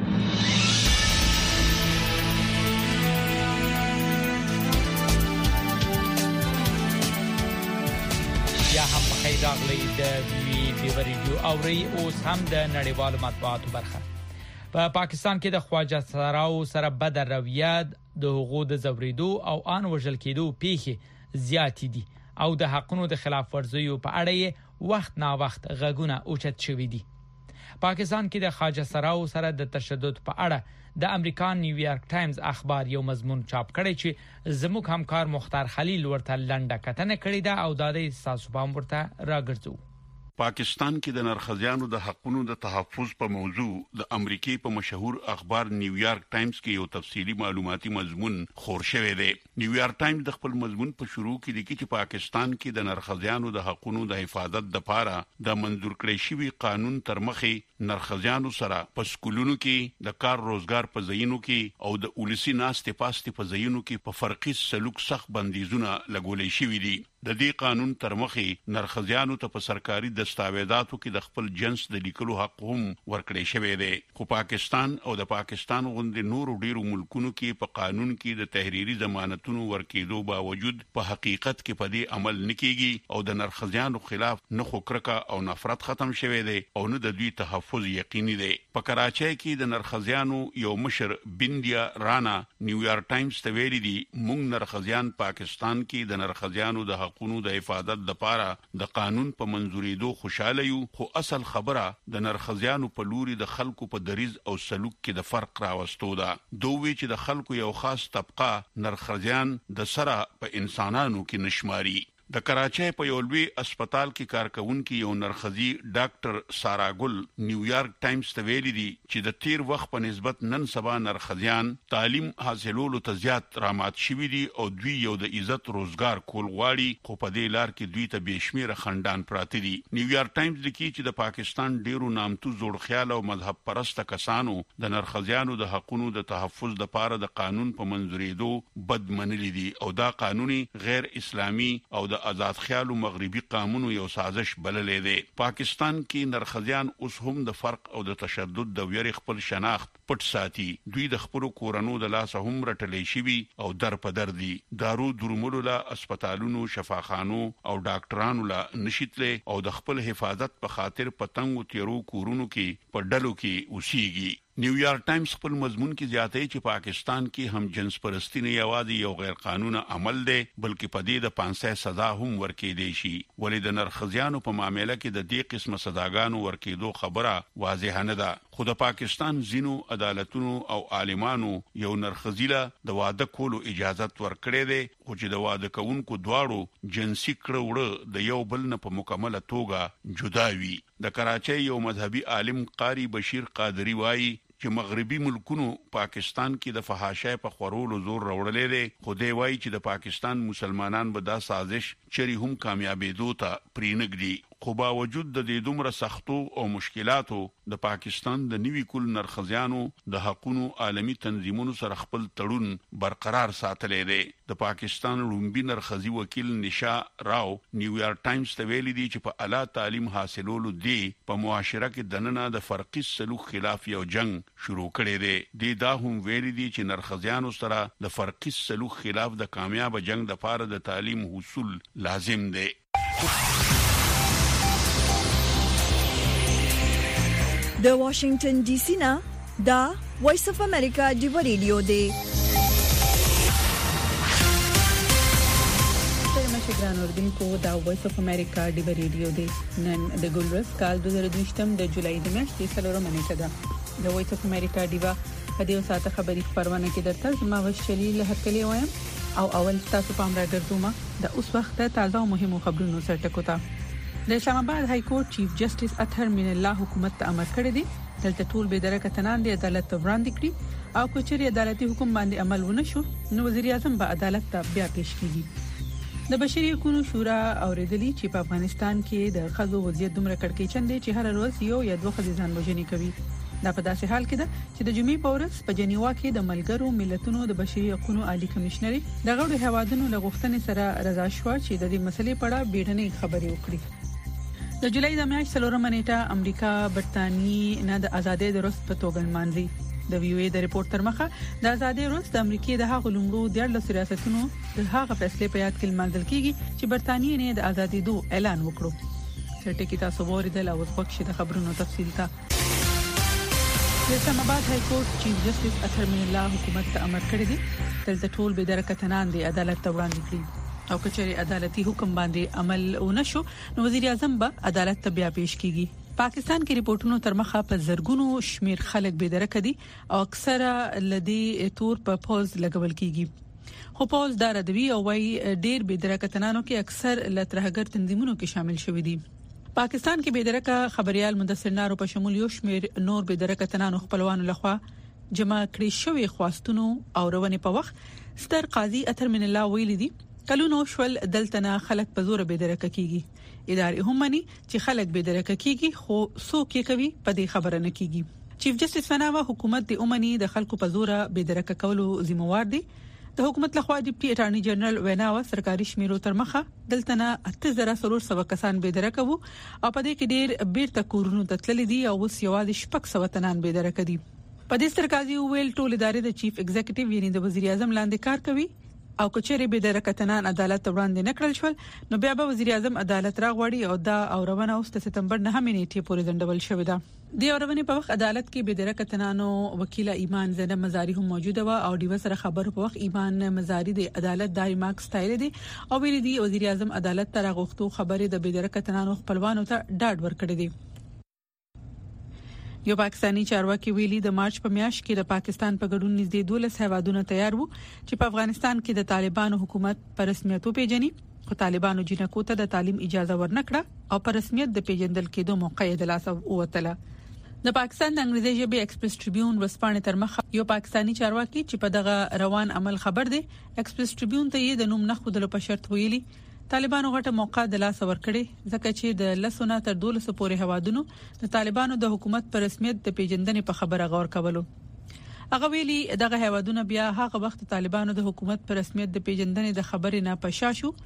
S4: یا هم بخیر راغلی د وی ډیو ریډیو اوري اوس هم د نړیوالو مطبوعاتو برخه. په پا پاکستان کې د خواجه سراو سره بد رویه د حقوقو د زوریدو او ان وژل کېدو پیښې زیات دي او د حقونو د خلاف ورزیو په اړه وخت نا وخت غږونه اوچت شوي دي. پاکستان کې د خواجه سراو سره د تشدد په اړه د امریکا نیویارک ټایمز اخبار یو مضمون چاپ کړی چې زموږ همکار مختار خلیل ورته لنډه کتنه کړې ده او د دې تاسو پام ورته راګرځو.
S20: پاکستان کې د نرخزیانو د حقونو د تحفظ په موضوع د امریکای په مشهور اخبار نیویارک ټایمز کې یو تفصیلی معلوماتي مضمون خور شوی دی. نیویارک ټایمز د خپل مضمون په شروع کې لیکي چې پاکستان کې د نرخزیانو د حقونو د حفاظت لپاره د منظور کړی شوی قانون تر مخې نرخزیانو سره په سکولونو کې د کار روزګار په ځایونو کې او د اولسي ناستې پاستې په ځایونو کې په فرقي سلوک سخت بندیزونه لګولې شوي دي. د دې قانون تر مخې نرخزیانو ته په سرکاري دستاویزاتو کې د خپل جنس د لیکلو حق هم ورکړی شوی دی. خو پاکستان او د پاکستان غوندې نورو ډیرو ملکونو کې په قانون کې د تحریري ضمانتونو ورکېدو باوجود په حقیقت کې په دې عمل نکېږي او د نرخزیانو خلاف نه خو کرکه او نفرت ختم شوی دی او نه د دوی تحفظ یقیني دی. په کراچۍ کې د نرخزیانو یو مشر بندیا رانا نیویارک ټایمز ته ویلي دي موږ نرخزیان پاکستان کې د نرخزیانو د حقونو د حفاظت لپاره د قانون په منزورېدو خوشاله یو خو اصل خبره د نرخزیانو په لوري د خلکو په دریز او سلوک کې د فرق راوستو ده. دوی چې د خلکو یو خاص طبقه نرخزیان د سره په انسانانو کې نشماري. د کراچۍ په یو لوی هسپتال کې کارکونکي یو نرخزي ډاکټر سارا ګل نیویارک ټایمز ته ویلي دي چې د تیر وخت په نسبت نن سبا نرخزیان تعلیم حاصلولو ته زیات رامات شوي دي او دوی یو د عزت روزګار کول غواړي خو په دې لار کې دوی ته بېشمیره خندان پراته دي. نیویارک ټایمز لیکي چې د پاکستان ډیرو نامتو زوړ خیال او مذهب پرسته کسانو د نرخزیانو د حقونو د تحفظ لپاره د قانون په منزورېدو بد منلي دي او دا قانوني غیر اسلامي او د د آزاد خیال مغربي قانونو یو سازش بللې ده. پاکستان کې نرخزیان اوس هم د فرق او د تشدد د ویری خپل شناخت پټ ساتي. دوی د خپل کورونو د لاس هم رټلې شي او در په در دي. دارو درملو لا هسپتالونو شفاخانو او ډاکټرانو لا نشیتله او د خپل حفاظت په خاطر پتنګ تیرو کورونو کې په ډلو کې اوسيږي. نیویارک ټایمز خپل مضمون کې زیاتې چې پاکستان کې هم جنس پرستی نه یوازې یو غیر قانوني عمل دی بلکې په دې د پانسه سزا هم ورکې دی شي. ولې د نرخزیانو په معاملې کې د دې قسمه سزاګانو ورکېدو خبره واضح نه ده. خو د پاکستان زینو عدالتونو او عالمانو یو نرخزیله د واده کولو اجازه ورکړې ده خو چې د واده کوونکو دواړو جنسي کړوړه د یو بل نه په مکمله توګه جدا وي. د کراچۍ یو مذهبي عالم قاری بشیر قادری وایي چې مغربي ملکونو پاکستان کې د فحاشۍ په خورولو زور راوړلې دي. خو دی وایي چې د پاکستان مسلمانان به دا سازش چری هم کامیابېدو ته پرېنګدي. خو باوجود د دې دومره سختو او مشکلاتو د پاکستان د نیوي کول نرخزیانو د حقوقو عالمي تنظیمونو سره خپل تړون برقرار ساتلې دي. د پاکستان رومبي نرخزي وکیل نشا راو نیویارک ټایمز ته ویلي دي چې په اعلی تعلیم حاصلولو دی په معاشره کې دننه د فرقي سلوک خلاف یو جنگ شروع کړي دي. د دا هم ویلي دي چې نرخزیانو سره د فرقي سلوک خلاف د کامیاب جنگ د لپاره د تعلیم حصول لازم دي.
S21: د واشنگټن ډي سي نه دا وایس اف امریکا دی ریډیو دی.
S2: ګران اوردونکو دا وایس اف امریکا دی ریډیو دی. نن د ګلورس کال دوه زره دوه د جولای د میاشتې څلورمه نیټه ده. د وایس اف امریکا دیوا په دې ساعته خبري خبرونه کې درته زما وشلي له هکلې وایم او اول تاسو پام راګرځوم د اوس وخت تازه او مهمو خبرونو سره ټکوتا. د اسلام آباد های کورټ چیف جسټس اطهر من الله حکومت ته امر کړی دی دلته ټول به درکه تنان دی عدالت وړاندې کړي او کچري عدالتي حکم باندې عمل ونه شو نو وزیر اعظم به عدالت ته بیا پیش کیږي. د بشري حقوقو شورا اوریدلی چې په افغانستان کې د خزو وضعیت دومره کړکېچن دی چې هر ورځ یو یا دوه خزې ځان وژنې کوي. دا په داسې حال کې ده چې د جمعې په ورځ په جنیوا کې د ملګرو ملتونو د بشري حقوقو عالی کمشنري د غوړو هوادونو لغښتنې سره رضا شو چې د دې مسلې په اړه بیړنۍ خبرې وکړي. د جولای د میاشتې څلورمه نیټه امریکا برتانی نه د ازادۍ د ورځ په توګه لمانځي. د وی او ای د ریپورت تر مخه د ازادۍ ورځ د امریکا د هغو لومړو د ریاستونو د هغه فیصله په یاد کې لمانځل کیږي چې برتانی نه د ازادۍ دوه اعلان وکړو. چټکی تاسو ورېدل او وخت د خبرونو تفصیل ته د اسلام آباد های کورټ چیف جسټس اطهر من الله حکومت ته امر کړی دی چې ټول به درکه تنان دی عدالت ته وړاندې کړي او کچري عدالتي حکم باندې عمل ونشو نو وزیر اعظم به عدالت ته بیا پیش کیږي. پاکستان کې ریپورتونو تر مخه په زرګونو شمیر خلک به درکه دي او اکثره لدی تور په پوز لګول کیږي. خو پوز دا ردوی او وای ډیر به درکه تنانو کې اکثر لترهګر تنظیمونو کې شامل شوی دي. پاکستان کې به درکه خبريال مدثر نارو په شمول یو شمیر نور به درکه تنانو خپلوانو لخوا جمع کړی شوی خواستونو او روانې په وخت ستر قاضي اطهر من الله ویلي دي کلونو شول دلتنا خلک په زور به درکه کیږي. ادارې هم مني چې خلک به درکه کیږي خو څوک یې کوي په دې خبره نه کیږي. چیف جسټس فناوا حکومت د اومني د خلکو په زور به درکه کولو ذمہوار دي. د حکومت لخوا ډیپټي اټارنی جنرال ویناوا سرکاري شمیرو تر مخه دلتنا اته زره سرور سو کسان به درکه وو او په دې کې ډیر بیرته کورونو ته تللي دي او اوس یوازې شپږ سو تنان به درکه دي. په دې سرکاري ویل ټول ادارې د چیف ایگزیکټیو یعنی د وزیر اعظم لاندې کار کوي او کچېری به درکه تنان عدالت وړاندې نکړل شول نو بیا به وزیر اعظم عدالت راغوړي او دا اورونه اوس د سپتمبر نه نیټه پورې ځندول شوې ده. د اورونه په وخت عدالت کې به درکه تنانو وکیل ایمان زنه مزاری هم موجوده و او د وسره خبر په وخت ایمان مزاری د عدالت دای ماکس تایل دي او ویل دي وزیر اعظم عدالت ته راغوښتو خبره د به درکه تنانو خپلوانو ته ډاډ ورکړي دي. یو پاکستانی چارواکي ویلي د مارچ په میاشت کې د پاکستان په ګډون نږدې دولس هیوادونو تیار وو چې په افغانستان کې د طالبانو حکومت پر رسمیت پیژني خو طالبانو جنکو ته د تعلیم اجازه ورنکړه او پر رسمیت د پیژندل کېدو موقع یې د لاس ووتله. د پاکستان د انګریزي ژبې ایکسپریس ټریبیون ورسپانې تر مخه یو پاکستانی چارواکي چې په دغه روان عمل خبر دی ایکسپریس ټریبیون ته یې د نوم نه خودلو په شرط ویلي طالبانو غټه موقع د لاس ورکړي ځکه چې د لسونه تر دولسو پورې هوادونو د طالبانو د حکومت پر رسمیت د پیژندنې په خبره غور کولو. هغه ویلي دغه هوادونو بیا هغه وخت طالبانو د حکومت پر رسمیت د پیژندنې د خبرې نه پښاشو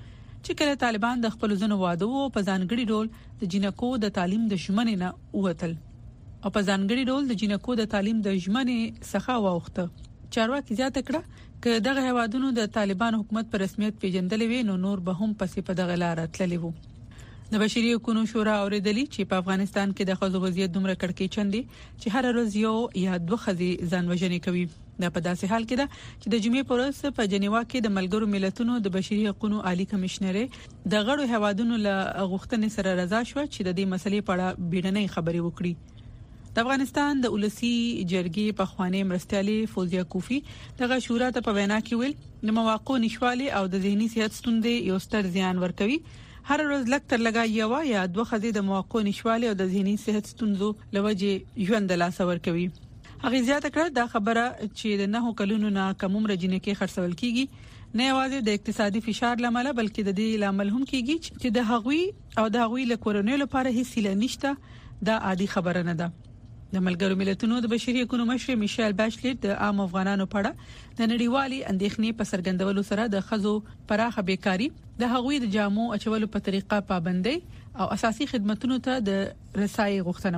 S2: چې کله طالبان د خپل ځنو وادو په ځانګړي ډول د جنکو د تعلیم د ژمنې نه ووتل او په ځانګړي ډول د جنکو د تعلیم د ژمنې څخه واوخته. چارواکي زیاته کړه چې دغه هوادونو د طالبان حکومت پر رسمیت پیژندلې وي نو نور به هم پسې په دغه لار تللی وو. د بشري حقوقو شورا اوریدلی چې په افغانستان کې د خزو وضعیت دومره کړکېچن چندي چې هر ورځ یو یا دوه خزي ځان وژنې کوي. دا په داسې حال کې ده چې د جمعې پر ورځ په جنیوا کې د ملګرو ملتونو د بشري حقوقو عالی کمشنر د غړو هوادونو له غوښتنې سره رضا شو چې د دې مسلې په اړه بیړنۍ خبرې وکړي. د افغانستان د ولسی جرګې په خوانی مرستيالي فوزیا کوفی دغه شورا ته په وینا کې ویل د مواقع نشوالي او د ذهني صحت ستونزې یو ستر زیان ورکوي. هر ورځ لکتر لګا یو یا دوه خزي د مواقع نشوالي او د ذهني صحت ستونزو لوجه ژوند لاس ور کوي. هغه زیاته کړه دا خبره چې د نه کلونو نه کوم رجنه کې خرڅول کیږي نه یوازې د اقتصادي فشار لامل بلکې د دې لامل هم کیږي چې د هغوی او د هغوی له کورونو لپاره هیڅ سیله نشته. دا عادي خبره نه ده. د ملګرو ملتونو د بشري حقوقو مشر میشل باشلیټ د عام افغانانو په اړه د نړیوالي اندېښنې په څرګندولو سره د خزو پراخه بیکاری د هغوی د جامو اچولو په طریقه پابندۍ او اساسي خدماتو ته د رسایي غوښتنه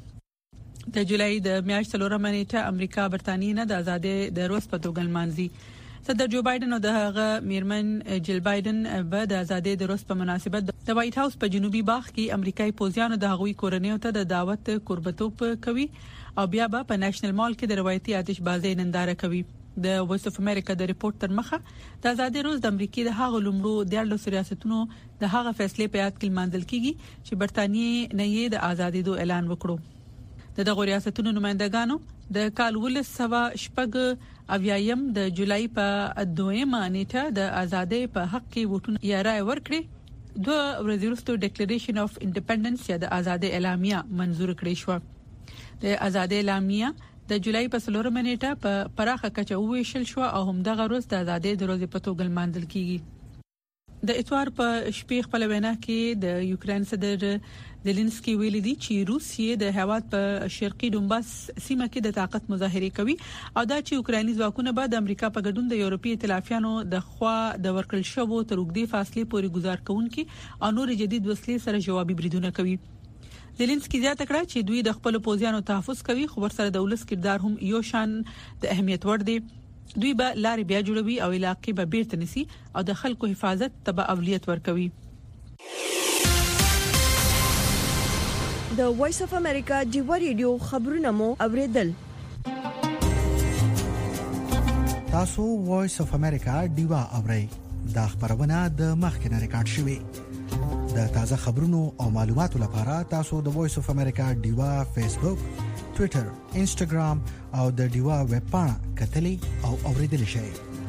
S2: وکړه. د جولای د میاشتې څلورمه نیټه امریکا برتانیې نه د آزادۍ د روز په توګه لمانځي. صدر جو بایدن او د هغه میرمن جل بایدن به د آزادۍ د روز په مناسبت د وایټ هاوس په جنوبي باغ کې امریکایي پوځیانو د هغوی کورنیو ته د دعوت قربتوب کوي او بیا به په نېشنل مال کې د روایتي آتش بازۍ ننداره کوي. د وایس اف امریکا د ریپورت تر مخه د آزادۍ روز د امریکای د هغه لومړو د ریاستونو د هغه فیصله په یاد کې مانځل کیږي چې برتانیې نه یې د آزادۍ دوه اعلان وکړو. د دغه ریاستونو نمائندګانو د کال ولس سوا شپږ اویایم د جولای په دویمه نیټه د آزادۍ په حق کې ووټونه یا رائے ورکړي. دوه ورځې وروسته ډیکلیریشن اف انډیپندنس یا د آزادۍ اعلامیه منزور کړې شو. د آزادۍ اعلامیه د جولای په څلورمه نیټه په پراخه کچه وویشل شو او هم دغه ورځ د آزادۍ د ورځې په توګه لمانځل کیږي. د اتوار په شپې خپل وینا کې د یوکرين صدر زيلنسکي ویل دي چې روسیې د هواد په شرقي ډونباس سیمه کې د طاقت مظاهره کوي او دا چې یوکراني ځواکونه بعد امریکا په ګډون د یورپی ائتلافیانو د خوا د ورکل شوو تر وګړي فاصله پورې گزار کوونکي او نور جدید وسلې سره جوابي بریدونه کوي. زيلنسکي زیاته کړه چې دوی د خپل پوځیانو تحفظ کوي خو ورسره د ولس کردار هم یو شان د اهمیت ور دي. دوی به لارې بیا جوړوي او علاقې به بیرته نسی او د خلکو حفاظت ته اولویت ورکوي.
S21: د وایس اف امریکا ډیوا ریډیو خبرونه مو اوریدل.
S3: تاسو وایس اف امریکا ډیوا اورئ. دا خبرونه د مخکنه ریکارډ شوې. د تازه خبرونو او معلوماتو لپاره تاسو د وایس اف امریکا ډیوا فیسبوک، ټوئیټر، انسټاګرام او د ډیوا ویب پاڼه کتلی او اوریدل شئ.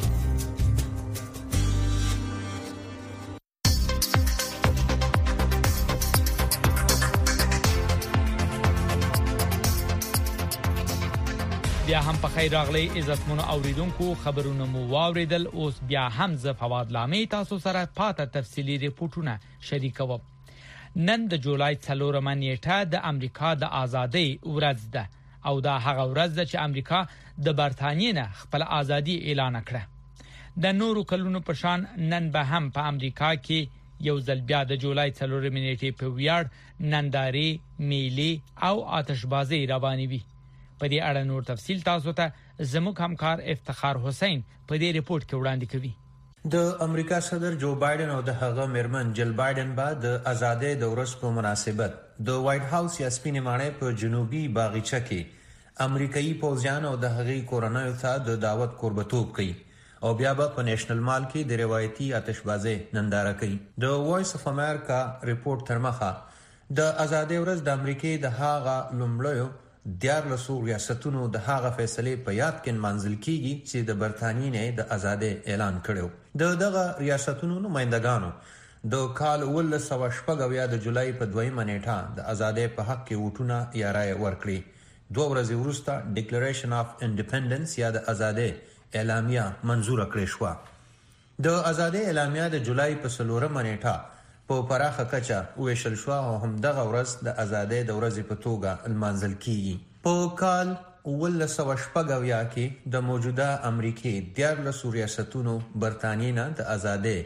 S4: بیا هم په خیر راغلی عزتمنو اوریدونکو خبرونه مو واوریدل. اوس بیا هم ز فواد لامي تاسو سره پاته تفصيلي ریپورتونه شریکوم. نن د جولای څلورمه نیټه د امریکا د ازادۍ ورځ ده او دا هغه ورځ ده چې امریکا د برتانیې نه خپل ازادي اعلان کړه. د نورو کلونو په شان نن به هم په امریکا کې یو ځل بیا د جولای څلورمه نیټه په ویاړ ننداري، میلي او آتشبازي رواني وي. په دې اړه نور تفصیل تاسو ته زموږ همکار افتخار حسین په دې ریپورت کې وړاندې کوي.
S22: د امریکا صدر جو بایدن او د هغه میرمن جل بایدن با د آزادۍ د ورځ په مناسبت د وایټ هاوس یا سپینې ماڼۍ په جنوبي باغچه کې امریکایي پوځیان او د هغې کورنیو ته د دعوت قربتوب کوي او بیا به په نېشنل مال کې د روایتي آتشبازۍ ننداره کوي. د وایس اف امریکا ریپورت تر مخه د آزادۍ ورځ د امریکای د هغه لومړیو دیارلسو ریاستونو د هغه فیصله په یاد کې منځل کیږي چې د برتانیې نه د آزادۍ اعلان کړو. د دغه ریاستونو نمائندګانو د کال ولس سوا شپږ د جولای په دویمه نیټه د آزادۍ په حق کې ووټونه یا رائے ورکړي. دوه ورځې وروسته ډیکلیریشن اف انډیپندنس یا د آزادۍ اعلامیه منزور کړې شو. د آزادۍ اعلامیه د جولای په څلورمه نیټه په پراخه کچه ویشل شو او هم دغه ورځ د آزادۍ د ورځې په توګه لمانځل کیږي. په کال ولس سوا شپږ کې د موجوده امریکای دیارلسو ریاستونو برتانیې نه د آزادۍ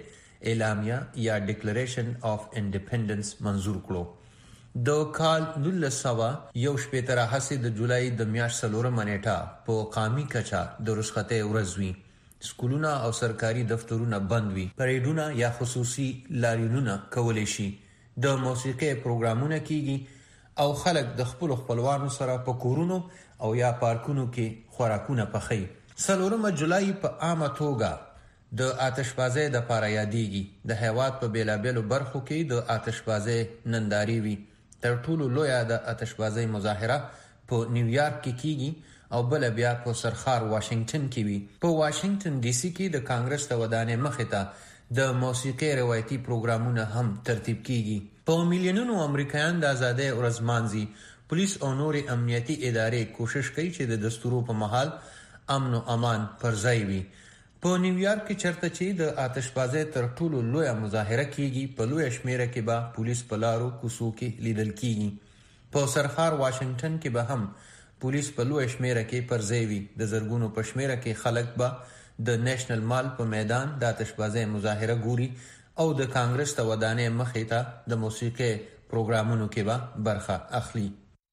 S22: اعلامیه یا ډیکلریشن اف انډیپندنس منزور کړو د کال نولس سوه یو شپېته راهیسې د جولای د میاشتې څلورمه نیټه په قامي کچه د رخصتۍ ورځ وي. سکولونه او سرکاري دفترونه بند وي. پریډونه یا خصوصي لاریونونه کولی شي. د موسیقي پروګرامونه کیږي او خلک د خپل خپلوانو سره په کورونو او یا پارکونو کې خوراکونه پخوي. څلورمه جولای په عامه توګه د آتشبازۍ د پاره یادېږي. د هیواد په بیلابیلو برخو کې د آتشبازۍ نندارې وي. تر ټولو لویه د آتشبازۍ مظاهره په نیویارک کې کیږي او بل بیا په سرخار واشنگټن کې وي. په واشنگټن ډي سي کې د کانګرس د ودانۍ مخې ته د موسیقي روایتي پروګرامونه هم ترتیب کیږي. په میلیونونو امریکایان د ازادۍ ورځ مانځي. پولیس او نورې امنیتي ادارې کوشش کوي چې د دستورو په مهال امن او امان پر ځای وي. په نیویارک کې چرته چې د آتشبازۍ تر ټولو لویه مظاهره کیږي په لویه شمیره کې به پولیس په لارو کوڅو کې لیدل کیږي. په سرخار واشنگټن کې به هم پولیس په لویه شمیره کې پر ځای وي. د زرګونو په شمیره کې خلک به د نیشنل مال په میدان د آتشبازۍ مظاهره ګوري او د کانګرس د ودانۍ مخې ته د موسیقي پروګرامونو کې به برخه اخلي.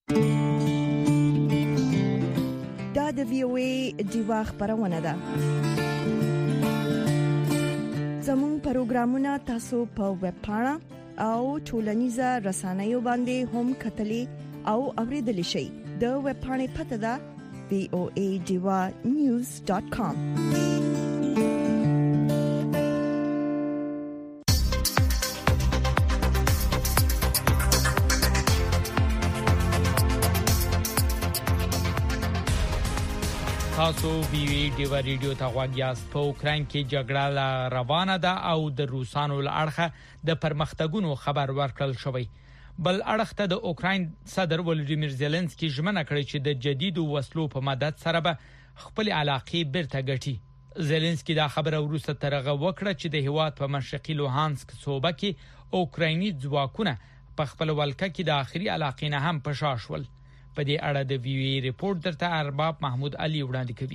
S21: دا د وی او ای دیوا خبرونه ده. زموږ پروګرامونه تاسو په ویب پاڼه او ټولنیزه رسنیو باندې هم کتلی او اوریدلی شئ. د ویب پاڼې پته ده وی او ای دیوا نیوز ډاٹ کام.
S4: تاسو وی وی ډیوا ریډیو ته غواړئ. په اوکرين کې جګړه روانه ده او د روسانو لړخه د پرمختګونو خبر ورکړل شوی. بل اړخ ته د اوکرين صدر ولادیمیر زيلنسکي ژمنه کړې چې د جديدو وسلو په مدد سره به خپل علاقې بیرته ګټي. زيلنسکي دا خبره ورسته ترغه وکړه چې د هیواد په مشرقي لوهانسک صوبه کې اوکرایني ځواکونه په خپل ولکه کې د اخري علاقې نه هم پشاشول. په دې اړه د وی وی ریپورت درته ارباب محمود علي وړاندې کوي.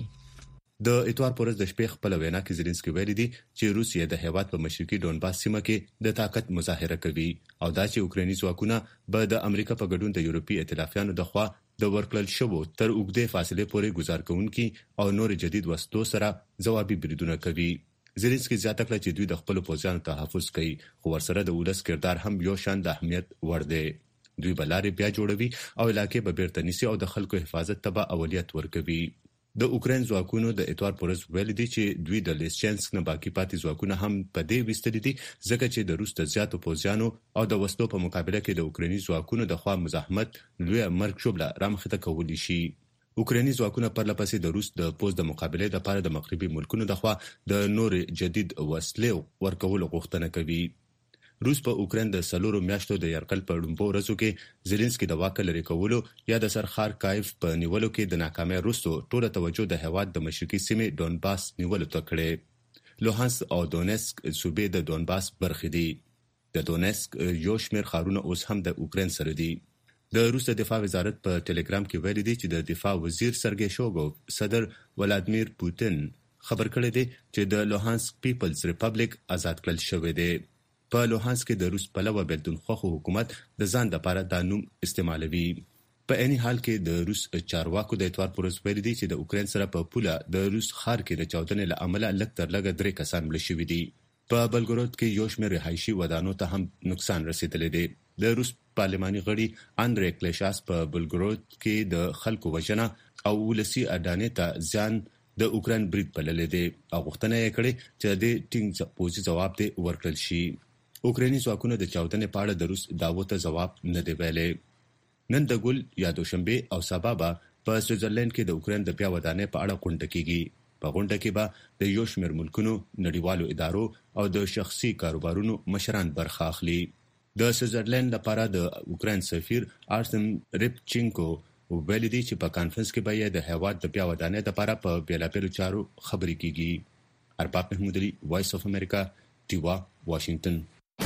S6: د اتوار پورز د شپې خپل وینا کې زيلنسکي ویلي دي چې روسیه د هیواد په مشرقي ډونباس سیمه کې د طاقت مظاهره کوي او دا چې اوکرایني ځواکونه به د امریکا په ګډون د یورپی ائتلافیانو د خوا د ورکړل شوو تر اوږدې فاصله پورې گزار کوونکي او نور جدید وسلو سره ځوابي بریدونه کوي. زيلنسکي زیاته کړه چې دوی د خپل پوځیانو تحفظ کوي خو ورسره د ولس کردار هم یو شان د اهمیت ور دی. دوی بلارې بیا جوړوي او علاقې به بیرته نیسي او د خلکو حفاظت ته به اولویت ورکوي. د اوکرين ځواکونو د اتوار پورز ویل دي چې دوی د لیسچنسک نه باقی پاتې ځواکونه هم په دې وستل دي ځکه چې د روس د زیاتو پوځیانو او د وسلو په مقابله کې د اوکرایني ځواکونو د خوا مزاحمت لوی مرګ شوبله رامخته کولی شي. اوکرایني ځواکونه پر لپسې د روس د پوز د مقابله لپاره د مغربي ملکونو د خوا د نور جدید وسلو ورکول غوښتنه کوي. روس په اوکرين د سلورو میاشتو د يرقل په لومبو ورځو کې زيلنسکي د واک لري کولو یا د سرخار کایف په نیولو کې د ناکامۍ وروسته ټوله توجه د هیواد د مشرقي سیمې ډونباس نیولو ته کړې. لوهانسک او دونیسک صوبې د ډونباس برخې دي. د دونیسک یو شمېر ښارونه اوس هم د اوکرين سره دي. د روس د دفاع وزارت په ټلګرام کې ویلي دی چې د دفاع وزیر سرګي شوګوف صدر ولادیمیر پوتین خبر کړی دی چې د لوهانسک پیپلز ریپبلیک آزاد کړل شوی دی. په لوهانسک کې د روس پلوه بلدونخوا حکومت د ځان لپاره د نوم استعمالوي. په اني حال کې د روس چارواکو د اتوار پورز ویلي دي چې د اوکرين سره په پوله د روس خار کې د چاودنې له امله لږ تر لږه درې کسان مړه شوي دي. په بلګرود کې یو شمېر رهایشي ودانو ته هم نقصان رسیدلی دی. د روس پارلماني غړي اندري کلیشاس په بلګرود کې د خلکو وژنه او ولسی اډانې ته ځان د اوکرين برید بللې دي او غوښتنه یې کړې چې د ټینګ پوزي جواب دی ورکړل شي. اوکرایني ځواکونه د چاودنې په اړه د روس داوو ته جواب نه دی ویلي. نن د ګل یا دوشنبه او سبا به په سویټزرلند کې د اوکراین د بیا ودانۍ په اړه غونډه کیږي. په غونډه کې به د یو شمېر ملکونو نړیوالو ادارو او د شخصي کاروبارونو مشران برخه اخلي. د سویټزرلند لپاره د اوکراین سفیر آرسن ریپچینکو ویلي دی چې په کانفرنس کې به د هیواد د بیا ودانۍ لپاره په بیلابیلو چارو خبرې کیږي. ارباب محمود علي وایس اف امریکا ټیوا واشنگټن.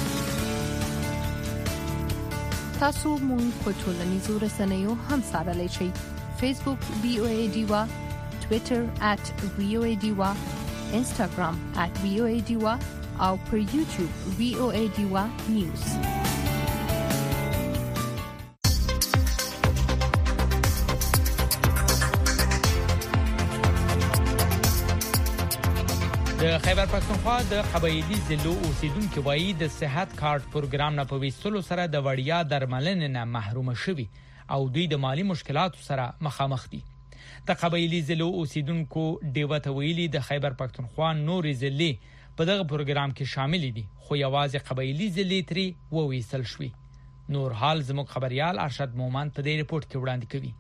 S8: تاسو مونږ په ټولنیزو رسنیو هم سره شئ. فیسبوک وی او ای دیوا، ټوئیټر ات وی او ای دیوا، انسټاګرام ات وی او ای دیوا او پر یوټیوب وی او ای ډیوا نیوز.
S4: د خیبر پښتونخوا د قبایلی ضلعو اوسیدونکو وایي د صحت کارت پروګرام نه په ویستلو سره د وړیا درملنې نه محروم شوي او دوی د مالی مشکلاتو سره مخامخ دي. د قبایلی ضلعو اوسیدونکو ډیوته ویلي د خیبر پښتونخوا نورې ضلعې په دغه پروګرام کې شامل دي خو یوازې قبایلی ضلعې تری وویستل شوي. نور حال زموږ خبريال ارشد مومن په دې ریپورت کې وړاندې کوي.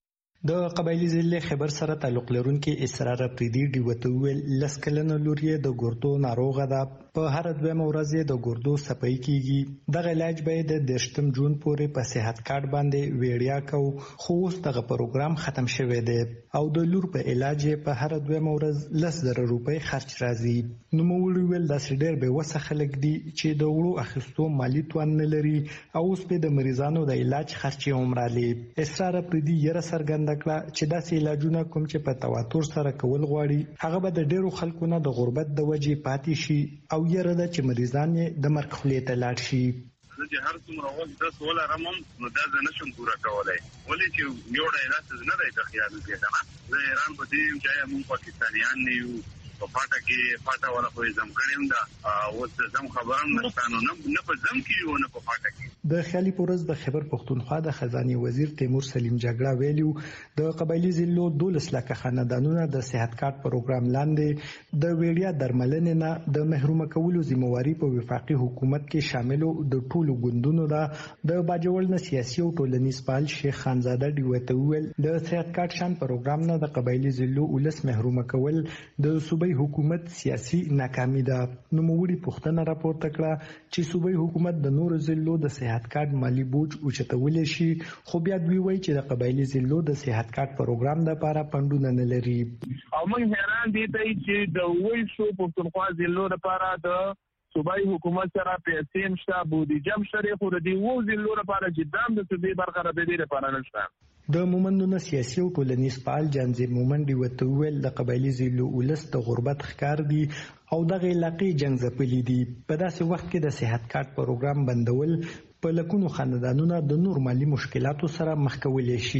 S5: د قبایلی ضلع خبر سره تعلق لرونکي اسرار پریدي ډیوته ویل لسکلنه لوري د ګردو ناروغه ده په هر دوه مورزه د ګردو صفای کیږي. د علاج به د دشتم جون پورې په صحت کارت باندې ویډیا کو خو اوس دغه پروګرام ختم شوی دی او د لور په علاج په هر دوه مورز لس زره روپۍ خرج راځي. نو موږ ویل د سډر به وسه خلک دي چې د وړو اخیستو مالی توان نه لري او اوس په د مریضانو د علاج خرچ عمرالي. اسرار پریدي یره سرګند کړه چې داسې علاجونه کوم چې په تواتر سره کول غواړي هغه به د ډیرو خلکو نه د غربت د وجې پاتې شي او یره ده چې مریضان یې د مرګ خولې ته لاړ شي.
S7: چې هر څومره وخت د سوال رمم نو دا زه نشم پوره کولای ولې چې یو ډول علاج نه دی د خیال کې دا زه ایران په دې چې موږ پاکستانیان نه یو په پاټه کې پاټه ولا خو زم کړم دا او زم خبرم نشانو نه په زم کې او نه په پاټه کې.
S5: د خیالي پورز د خیبر پښتونخوا د خزانه وزیر تیمور سلیم جګړه ویلو د قبایلی ضلعو دولس لکه خاندانونو د صحت کارت پروګرام لاندې د ویډیا درملنې نه د محروم کولو ذمہواری په وفاقي حکومت کې شاملو د ټولو ګوندونو د باجوړ نه سیاسي او ټولنیز پال شیخ خانزاده ډیوته ویل د صحت کارت شان پروګرام نه د قبایلی ضلعو ولس محروم کول د صوبې حکومت سیاسي ناکامي ده. نو موږ پښتنه راپورته کړه چې صوبې حکومت د نور ضلعو د صحت کارت مالی بوج اوچتول شي خو بیا دوی وایي چې د قبایلی ضلعو د صحت کارت پروګرام لپاره پندونه نه لري.
S7: او موږ حیران دي چې د وایسو پښتونخوا ضلعو لپاره د صوبایي حکومت سره پیسې نشته بودیجه هم شته خو د دې وو ضلعو لپاره چې دام د صوبې برخه را بدیره لپاره نشته.
S5: د مومندونو سیاسي او ټولنیز فعال جانزي مومند وته ویل د قبایلی ضلعو ولس د غربت ښکار دي او دغه علاقې جنگ ځپلي دي. په داسې وخت کې د صحت کارت پروګرام بندول په لکونو خاندانونو د نور مالی مشکلاتو سره مخ کولای شي.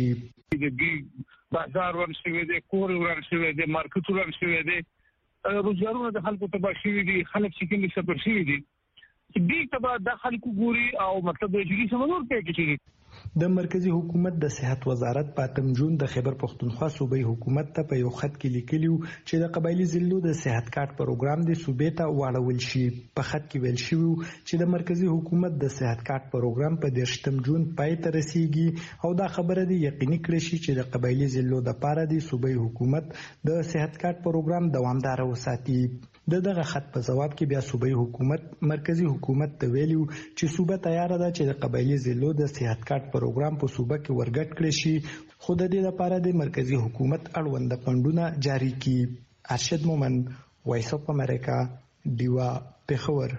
S7: بازار ورشوي دي کور ورشوي دي مارکیټ ورشوي دي روزګارونه د خلکو تباہ شوي دي خلک چې کوم سفر شوي دي دې تباہ د خلکو ګوري او مطلب د جدي سمونور په کې شي.
S5: د مرکزی حکومت د صحت وزارت پاتم جون د خیبر پښتونخوا صوبې حکومت ته په یو خط کې لیکلیو چې د قبایلی ضلعو د صحت کارت پروګرام د صوبې ته واړول شي. په خط کې ویل شوی چې د مرکزی حکومت د صحت کارت پروګرام په دیرشم جون پای ته رسیدي او دا خبره دی یقیني کړی شي چې د قبایلی ضلعو د پاره د صوبې حکومت د صحت کارت پروګرام دوامدار وساتي. د دغه خط په جواب کې بیا صوبې حکومت مرکزی حکومت ته ویلو چې صوبه تیار ده چې د قبایلی ضلعو د صحت کارت پروګرام په صوبه کې ورګټ کړي شي خو د دې لپاره د مرکزی حکومت اړوند فندونه جاری کړي. ارشد مومن وایس اف امریکا دیوا پېښور.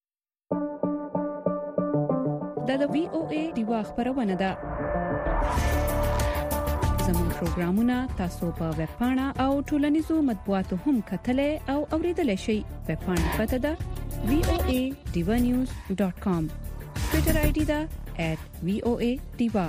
S2: د وی او ای دیوا خبرونه ده. زموږ پروګرامونه تاسو په ویب پاڼه او ټولنیزو مطبوعاتو هم کتلای او اوریدلای شئ. ویب پاڼه پته ده وی او ای دیوا نیوز ډاٹ کام. ټویټر آی ډی ده at وی او ای دیوا.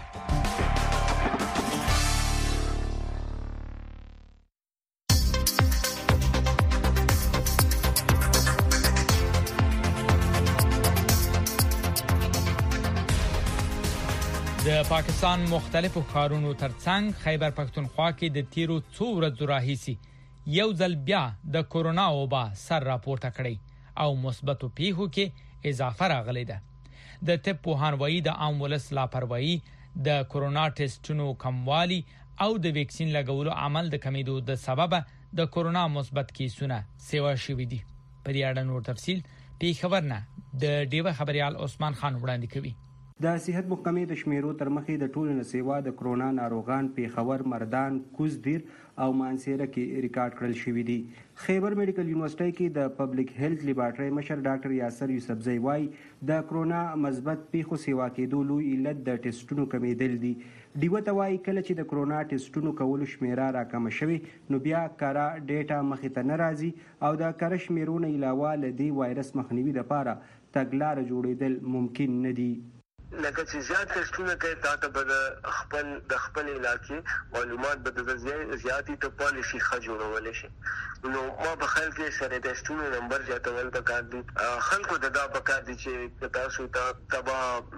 S4: د پاکستان مختلفو ښارونو ترڅنګ خیبر پښتونخوا کې د تیرو څو ورځو راهیسي یو ځل بیا د کورونا وبا سر راپورته کړی او مثبتو پیښو کې اضافه راغلی ده. د طب پوهانوي د عام ولس لاپروايي د کورونا ټیسټونو کموالی او د ویکسین لګولو عمل د کمیدو د سبب د کورونا مثبت کیسونه سیوا شوې دي. په دې اړه نور تفصيل پیښور نه د ډیوه خبريال عثمان خان وړاندې کوي.
S10: د صحت محکمې د شمیرو تر مخې د ټولو نسیوا د کرونا ناروغان پیښور، مردان، کوزدیر او مانسیره کې ریکارډ کړل شوي دي. خیبر میډیکل یونیورسيټي کې د پبلک هیلث لیبارټري مشر ډاکټر یاسر یوسفزئی وايي د کرونا مثبت پیښو سیوا کېدو لوی علت د ټیسټونو کمیدل دي. ډیوه ته وايي کله چې د کرونا ټیسټونو کولو شمیره راکمه شوي نو بیا کارا ډیټا مخې ته نه راځي او د کار شمیرونو علاوه له دې وایرس مخنیوي لپاره تګلارې جوړېدل ممکن نه دي.
S11: لکه چې زیات ټیسټونه کوي تا ته به د خپل د خپل علاقې معلومات به د زیاتې ته پالیسي ښه جوړولی شي. نو ما په خیال کې سره د ټیسټونو نمبر زیاتول پکار دي. خلکو ته دا پکار دي چې تاسو ته تبا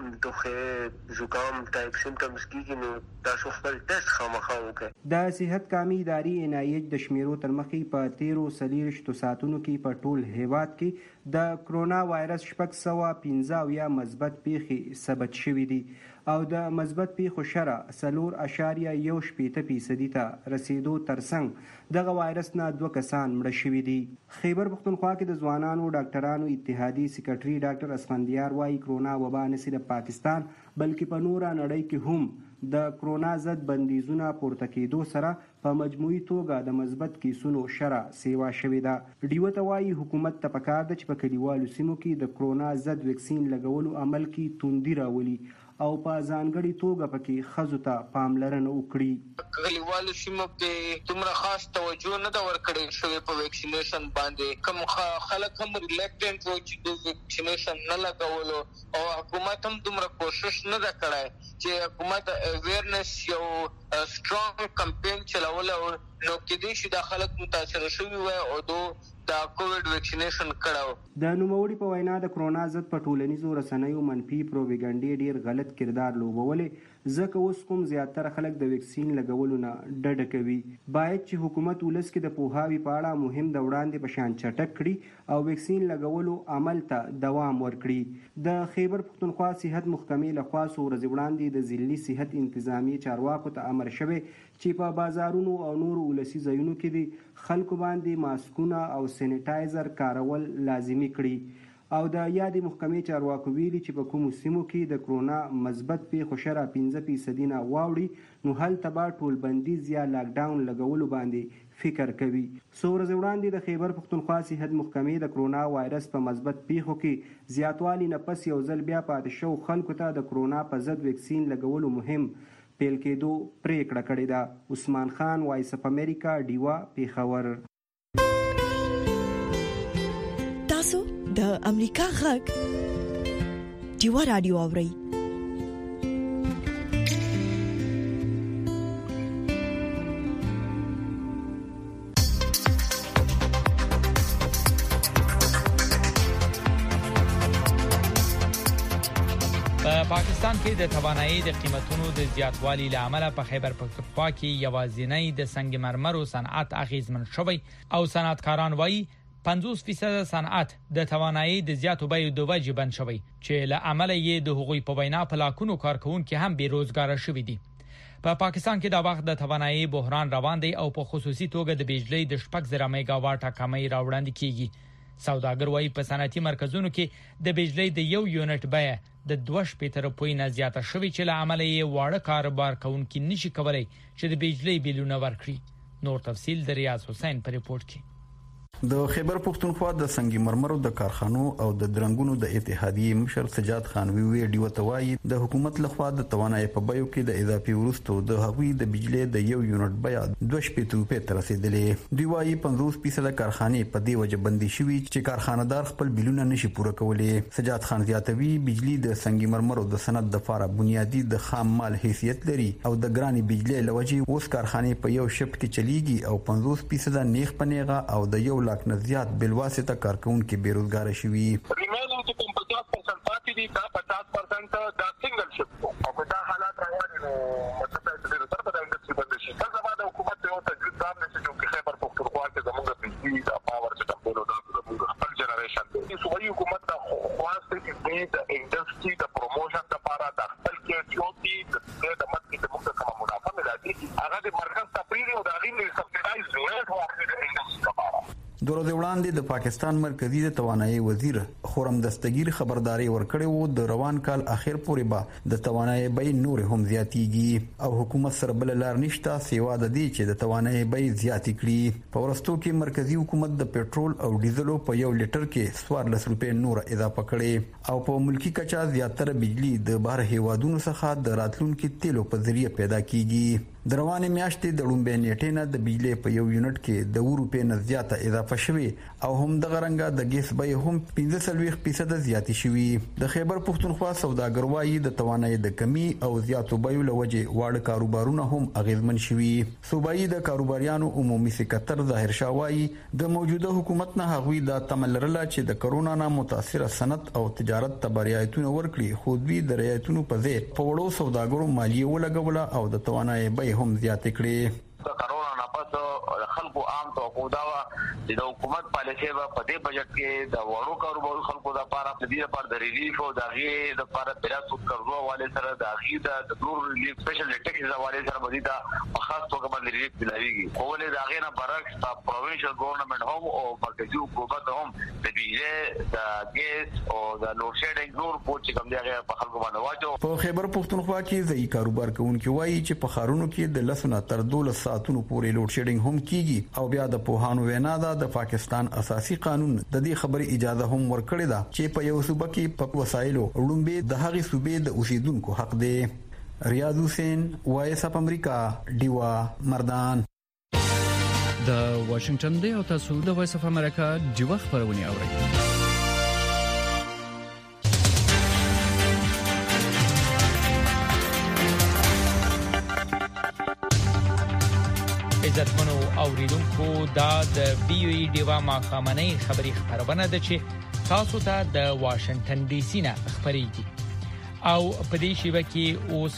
S11: ټوخی زکام ټایپ سیمټمز کېږي نو تاسو خپل ټیسټ خامخا وکړئ.
S10: د صحت کامي ادارې ان آی ایچ د شمیرو تر مخې په تیرو څلېرویشتو ساعتونو کې په ټول هیواد کې د کرونا وایرس شپږ سوه پنځه اویا مثبت پیښې ثبت شوي دي او د مثبت پیښو شرح څلور اشاریه یو شپېته فیصدي ته رسیدو ترڅنګ دغه وایرس نه دوه کسان مړه شوي دي. خیبر پښتونخوا کې د ځوانانو ډاکټرانو اتحادیې سکرټري ډاکټر اسفندیار وايي کرونا وبا نه صرف پاکستان بلکې په نوره نړۍ کې هم د کرونا ضد بندیزونه پورته کېدو سره په مجموعي توګه د مثبت کیسونو شرح سیوا شوې ده. ډیوه ته وايي حکومت ته پکار ده چې په کلیوالو سیمو کې د کرونا ضد ویکسین لګولو عمل کې توندي راولي او په ځانګړي توګه پکې ښځو ته پاملرنه وکړي.
S23: کلیوالو سیمو کې دومره خاص توجه نه ده ورکړې شوې په ویکسینیشن باندې. کوم خلک هم ریلیکټنټ وو چې د ویکسینیشن نه لګولو او حکومت هم دومره کوشش نه ده کړی چې حکومت اویرنس یو سترونګ کمپین چلول او نو کېدای شي دا خلک متاثر شوي وای او دو دا کووډ ویکسینیشن کړو.
S10: د نوموړي په وینا د کرونا ضد په ټولنیزو رسنیو منفي پروپاګاندا ډیر غلط کردار لوبولې ځکه اوس کوم زیاتره خلک د ویکسین لګولو نه ډډه کوي. باید چې حکومت ولس کې د پوهاوي په اړه مهم د وړاندې په شان چټک کړي او ویکسین لګولو عمل ته دوام ورکړي. د خیبر پښتونخوا صحت محکمې لخوا څو ورځې وړاندې د ضلعي صحت انتظامی چارواکو ته امر شوی چې په بازارونو او نورو ولسي ځایونو کې د خلکو باندې ماسکونه او سینیټایزر کارول لازمي کړي او د یادې محکمې چارواکو ویلي چې په کومو سیمو کې د کرونا مثبت پیښو شرح پنځه فیصدي نه واوړي نو هلته به ټول بندیز یا لاکډاون لګولو باندې فکر کوي. څو ورځې وړاندې د خیبر پښتونخوا صحت محکمې د کرونا وایرس په مثبت پیښو کې زیاتوالي نه پس یو ځل بیا پاتې شو خلکو ته د کرونا په ضد ویکسین لګولو مهم پیل کېدو پریکړه کړې ده. عثمان خان، وایس اف امریکا، ډیوا، پیښور.
S21: تاسو د امریکا غږ ډیوا رادیو اورئ.
S4: پاکستان کې د توانایي د قیمتونو د زیاتوالي لامل په خیبر پښتونخوا کې یوازینی د سنگ مرمرو صنعت اغیزمن شوی او صنعتکاران وایي پنځوس فیصد صنعت د توانایي د زیاتو بیو د وجې بند شوی چې له عمله یې د حقوقي په وینا په لاکونو کارکونکو هم بیروزګار شوي دي. په پاکستان کې د وخت د توانایي بحران روان دی او په خصوصي توګه د بجلی د شپږ زره میگا واټه کمۍ راوړاندې کیږي. سوداګر وايي په صنعتي مرکزونو کې د بجلی د یو یونټ بیه د دوه شپېته روپۍ نه زیاته شوې چې له عمله یې واړه کاروبار کوونکي نشي کولای چې د بجلی بیلونه ورکړي. نور تفصیل د ریاض حسین په ریپورت کې.
S24: د خیبر پښتونخوا د سنگ مرمرو د کارخانو او د درنګونو د اتحادیې مشر سجاد خانوي وی ډیو توای د حکومت لخوا د توانایي په بیو کې د اضافي ورستو د هغوی د بجلی د یو یونټ بیا دوه شپېته روپۍ تر رسیدلې. دی وايي پنځوس فیصد کارخانې په دې وجه بندي شوي چې کارخانه‌دار خپل بیلونه نشي پوره کولی. سجاد خان زیاتوي بجلی د سنگ مرمرو د صنعت د لپاره بنیادی د خام مال حیثیت لري او د ګراني بجلی لوجه اوس کارخانې په یو شفت کې چلیږي او پنځوس فیصد نیغ پنیغه او د یو لاک نه زیات بلواسطه کارکونکو بیروزګار شوي.
S25: ریمینینګ چې کوم پچاس پرسنټ پاتې دي دا پچاس پرسنټ دا سنگل شفت او په دا حالات راوړي نو مطلب دا چې د تر په انډستری باندې شي کله ما د حکومت یو تجویز دام نشي چې خیبر پښتونخوا کې زموږ د بجلی د پاور چې تاسو دا زموږ خپل جنریشن دی صوبایي حکومت د خواسته کې د انډستری د پروموشن لپاره د خپل کې چوتي د مدد د موږ کومه منافع ملاتي هغه د مرکز تپریری او د غیر سبسایډایز ریټ واخلي د انډستری لپاره.
S24: دوه ورځې وړاندې د پاکستان مرکزی د توانایي وزیر خورم دستگیر خبرداري ورکړې وو د روان کال اخر پورې به د توانایي بیه نور هم زیاتیږي او حکومت سره بل لار نشته سیوا د دې چې د توانایي بیه زیاتې کړي. په ورستو کې مرکزی حکومت د پېټرول او ډیزلو په یو لیټر کې څوارلس روپۍ نور اضافه کړي او په ملکی کچا زیاتره بجلی د بهر هیوادونو څخه د راتلونکو تیلو په ذریعہ پیدا کیږي. د روانې میاشتې د لومبې نیټې نه د بجلی په یو یونټ کې د ورو په نه زیاته اضافه شوه او هم د غرنګا د ګیس بیه هم پنځه سلويخ فیصد زیاتې شوې. د خیبر پښتونخوا سوداګر وايي د توانایي د کمی او زیاتو بیو لوجه واړه کاروبارونه هم اغیزمن شوي. صوبایي د کاروباریانو عمومي سکرټر ظاهر شاه وايي د موجوده حکومت نه هغوی د تملرله چې د کرونا نه متاثر صنعت او تجارت ته رعایتونه ورکړي خو دوی د رعایتونو په ځای په وړو سوداګرو مالیه ولګوله او د توانایي بیه هم زیاتې کړې.
S1: د کرونا نه پس خلکو عام توقع دا چې د حکومت پالیسي به په دې بجټ کې د وړو کاروبارو خلکو د لپاره د دې لپاره د ریلیف او د غي د لپاره د راسود قرضو حواله سره د غي د ضرور ریلیف سپیشل ټیکس حواله سره باندې دا په خاص توګه باندې ریلیف ملایوي. خو ولې دا غي نه برعکس په پروینشل ګورنمنت هم او مرکزی حکومت هم د بجلی د ګیس او د لوډ شیډینګ نور پوښتنه کوم دی هغه په خلکو باندې واچو.
S24: په خیبر پښتونخوا کې ځای کاروبار کوونکي وایي چې په خارونو کې د لسونه تر دولس ساعتونو پورې لوډ شیډینګ هم کیږي او بیا د پوهانو وینا ده د پاکستان اساسي قانون د دې خبرې اجازه هم ورکړې ده چې په یو صوبه کې په وسایلو وړومبه د هغې صوبې د اوسیدونکو حق دی. ریاض حسین وایس اپ امریکا دیوا مردان.
S9: د واشنگټن دی او تاسو د وایس اپ امریکا دیوا خبرونه اورئ.
S4: عزتمنو اوریدونکو دا د وی او ای دیوا ماخامنۍ خبری خبرونه ده چې تاسو ته د واشنگټن ډي سي نه خبريږي او په دې شیبه کې اوس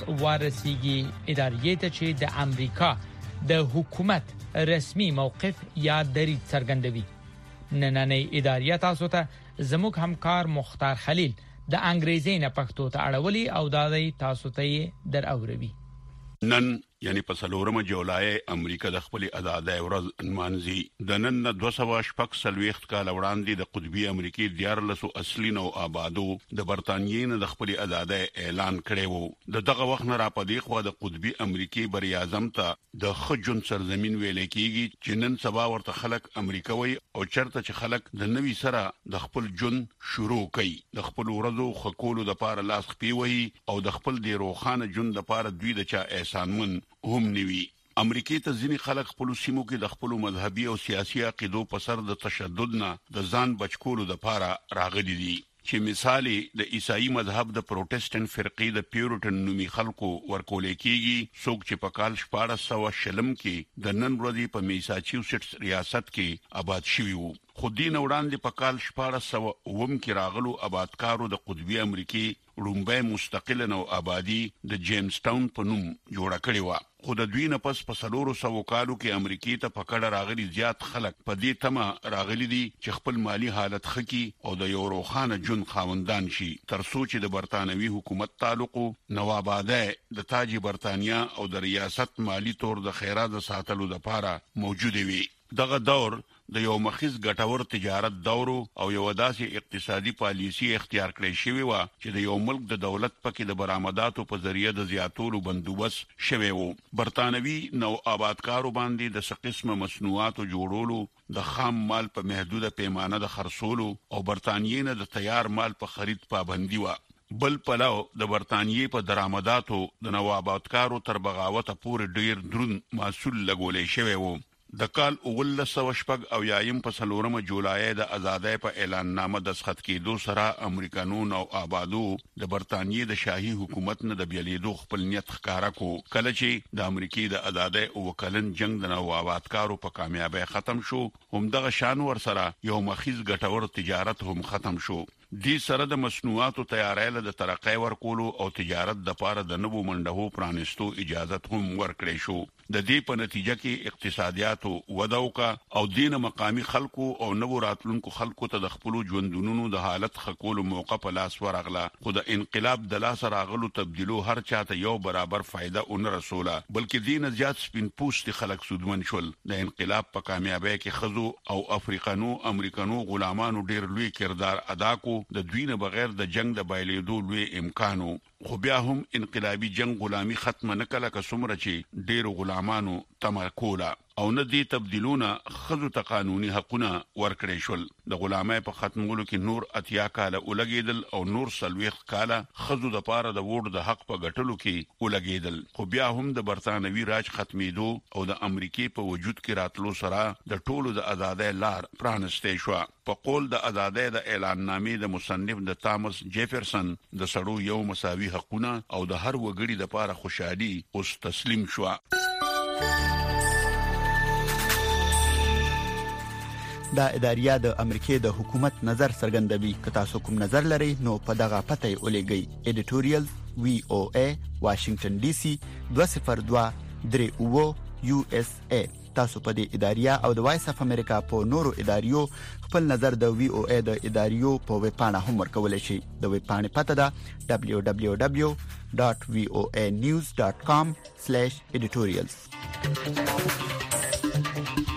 S4: ورسیږي ادارې ته چې د امریکا د حکومت رسمي موقف یا دریځ څرګندوي. نننۍ ادارې تاسو ته زموږ همکار مختار خلیل د انګریزي نه پښتو ته اړولي او دا تاسو ته در اوروي.
S20: نن یعنی په څلورمه جولای امریکا د خپل آزادۍ ورځ نمانځي. د نن د دوه سوه شپږ څلوېښت کال وړاندې د قطبي امریکای دیارلسو اصلي نو آبادو د برتانیې نه د خپل آزادۍ اعلان کړی وو. د دغه وخت نه را پدې خو د قطبي امریکای بر اعظم ته د خجون سرزمین ویل کېږي چې نن سبا ورته خلک امریکا وي او چرته چې خلک د نوي سره د خپل جون شروع کوي د خپل ورځو خکولو د پاره لاس خپي او د خپل دی روخانه جون د پاره دوی د چا احسانمن هم نیوي. امریکای ته ځینې خلک خپل سیمو کې د خپل مذهبي او سیاسي عقیدو په سر د تشدد نه د ځان بچکولو لپاره راغلي دي چې مثال د عیسائی مذهب د پروتستانت فرقې د پیورټن نومي خلکو ورکول کېږي څوک چې په کال شپاړس سوه شلم کې د نن ورځې په میساچوسټس ریاست کې آباد شوی وو. خو دین وړاندې په کال شپاړس سوه اووم کې راغلو آبادکارو د قطبي امریکای رومبه مستقل نو آبادی د جیمز ټاون په نوم جوړ کړی و. خو د دوی نه پس په سلورو سوو کالو کې امریکای ته پکړه راغلي زیات خلک په دې تمه راغلي دي چې خپل مالی حالت خکی او د یو روخانه جون خاوندان شي تر څو چې د برتانوي حکومت تعلقو نواباده د تاج برتانیا او د ریاست مالی تور د خیرات ساتلو لپاره موجود وي. دغه دور د یو مخیز ګټور تجارت دورو او یو داسې اقتصادي پالیسی اختیار کړی شوی و چې د یو ملک د دولت پکې د برآمداتو په ذریعہ د زیاتولو بندوبست شوی و. برتانوي نو آبادکارو باندې د سقسمه مصنوعاتو جوړولو د خام مال په محدوده پیمانه د خرڅولو او برتانیې نه د تیار مال په خرید پابندي و. بل پلاو د برتانیې په درآمداتو د نو آبادکارو تر بغاوت پورې ډیر درون محصول لګولې شوی و. د کال اولس سوه شپږ او یایم په څلورمه جولای د آزادۍ په اعلان نامه دستخط کېدو سره امریکانو او آبادو د برتانیې د شاهي حکومت نه د بیلیدو خپل نیت ښکارا کو. کله چې د امریکای د آزادۍ او وکلن جنگ د نو آبادکارو په کامیابی ختم شو هم دغه شان ور سره یو مخیز ګټور تجارت هم ختم شو. دې سره د مصنوعاتو تیارېله د ترقې ورکولو او تجارت د پاره د نوو منډهو پرانستو اجازه هم ورکړې شو د دې په نتیجه کې اقتصادیاتو ودوکا او دین مقامی خلکو او نوو راتلونکو خلکو ته د خپل ژوندونو د حالت خکول موقع په لاس ورغله خو د انقلاب د لاس راغلو تبديلو هر چاته یو برابر فائدہ اون رسوله بلکې دین زیات سپین پوسټ خلک سودمن شول د انقلاب په کامیابی کې خزو او افریقانو امریکانو غلامانو ډیر لوی کردار ادا کو د دوی نه بغیر د جنگ د بایلېدو لوی امکانو خو بیا هم انقلابی جنگ غلامی ختم نه کله که څومره چې ډیر غلامانو تمرکولا او نه دي تبديلونه خزو ته قانوني حقونه ورکړې شول د غلامۍ په ختمولو کې نور اتیا کاله ولګیدل او نور سلويخ کاله خزو د پاره د ووټ د حق په ګټلو کې ولګیدل خو بیا هم د برتانوي راج ختمېدو او د امریکای په وجود کې راتلو سره د ټولو د آزادۍ لار پرانستې شو په قول د آزادۍ د اعلان نامې د مصنف د تامس جیفرسن د سړو یو مساوي حقونه او د هر وګړي د پاره خوشحالي اوس تسلیم شو
S12: دا اداریه د امریکای د حکومت نظر څرګندوي که تاسو کوم نظر لرئ نو په دغه پته ولېږئ ایډیټوریال وی او ای واشنگټن ډي سي دوه صفر دوه درې اوه یو اس ای تاسو په دې اداریه او د وایس اف امریکا په نورو اداریو خپل نظر د وی او ای د اداریو په ویب پاڼه هم ورکولای شئ د ویب پاڼې پته ده دبليو دبليو دبليو ډاټ وی او ای نیوز ډاټ کام سلیش ایډیټوریالز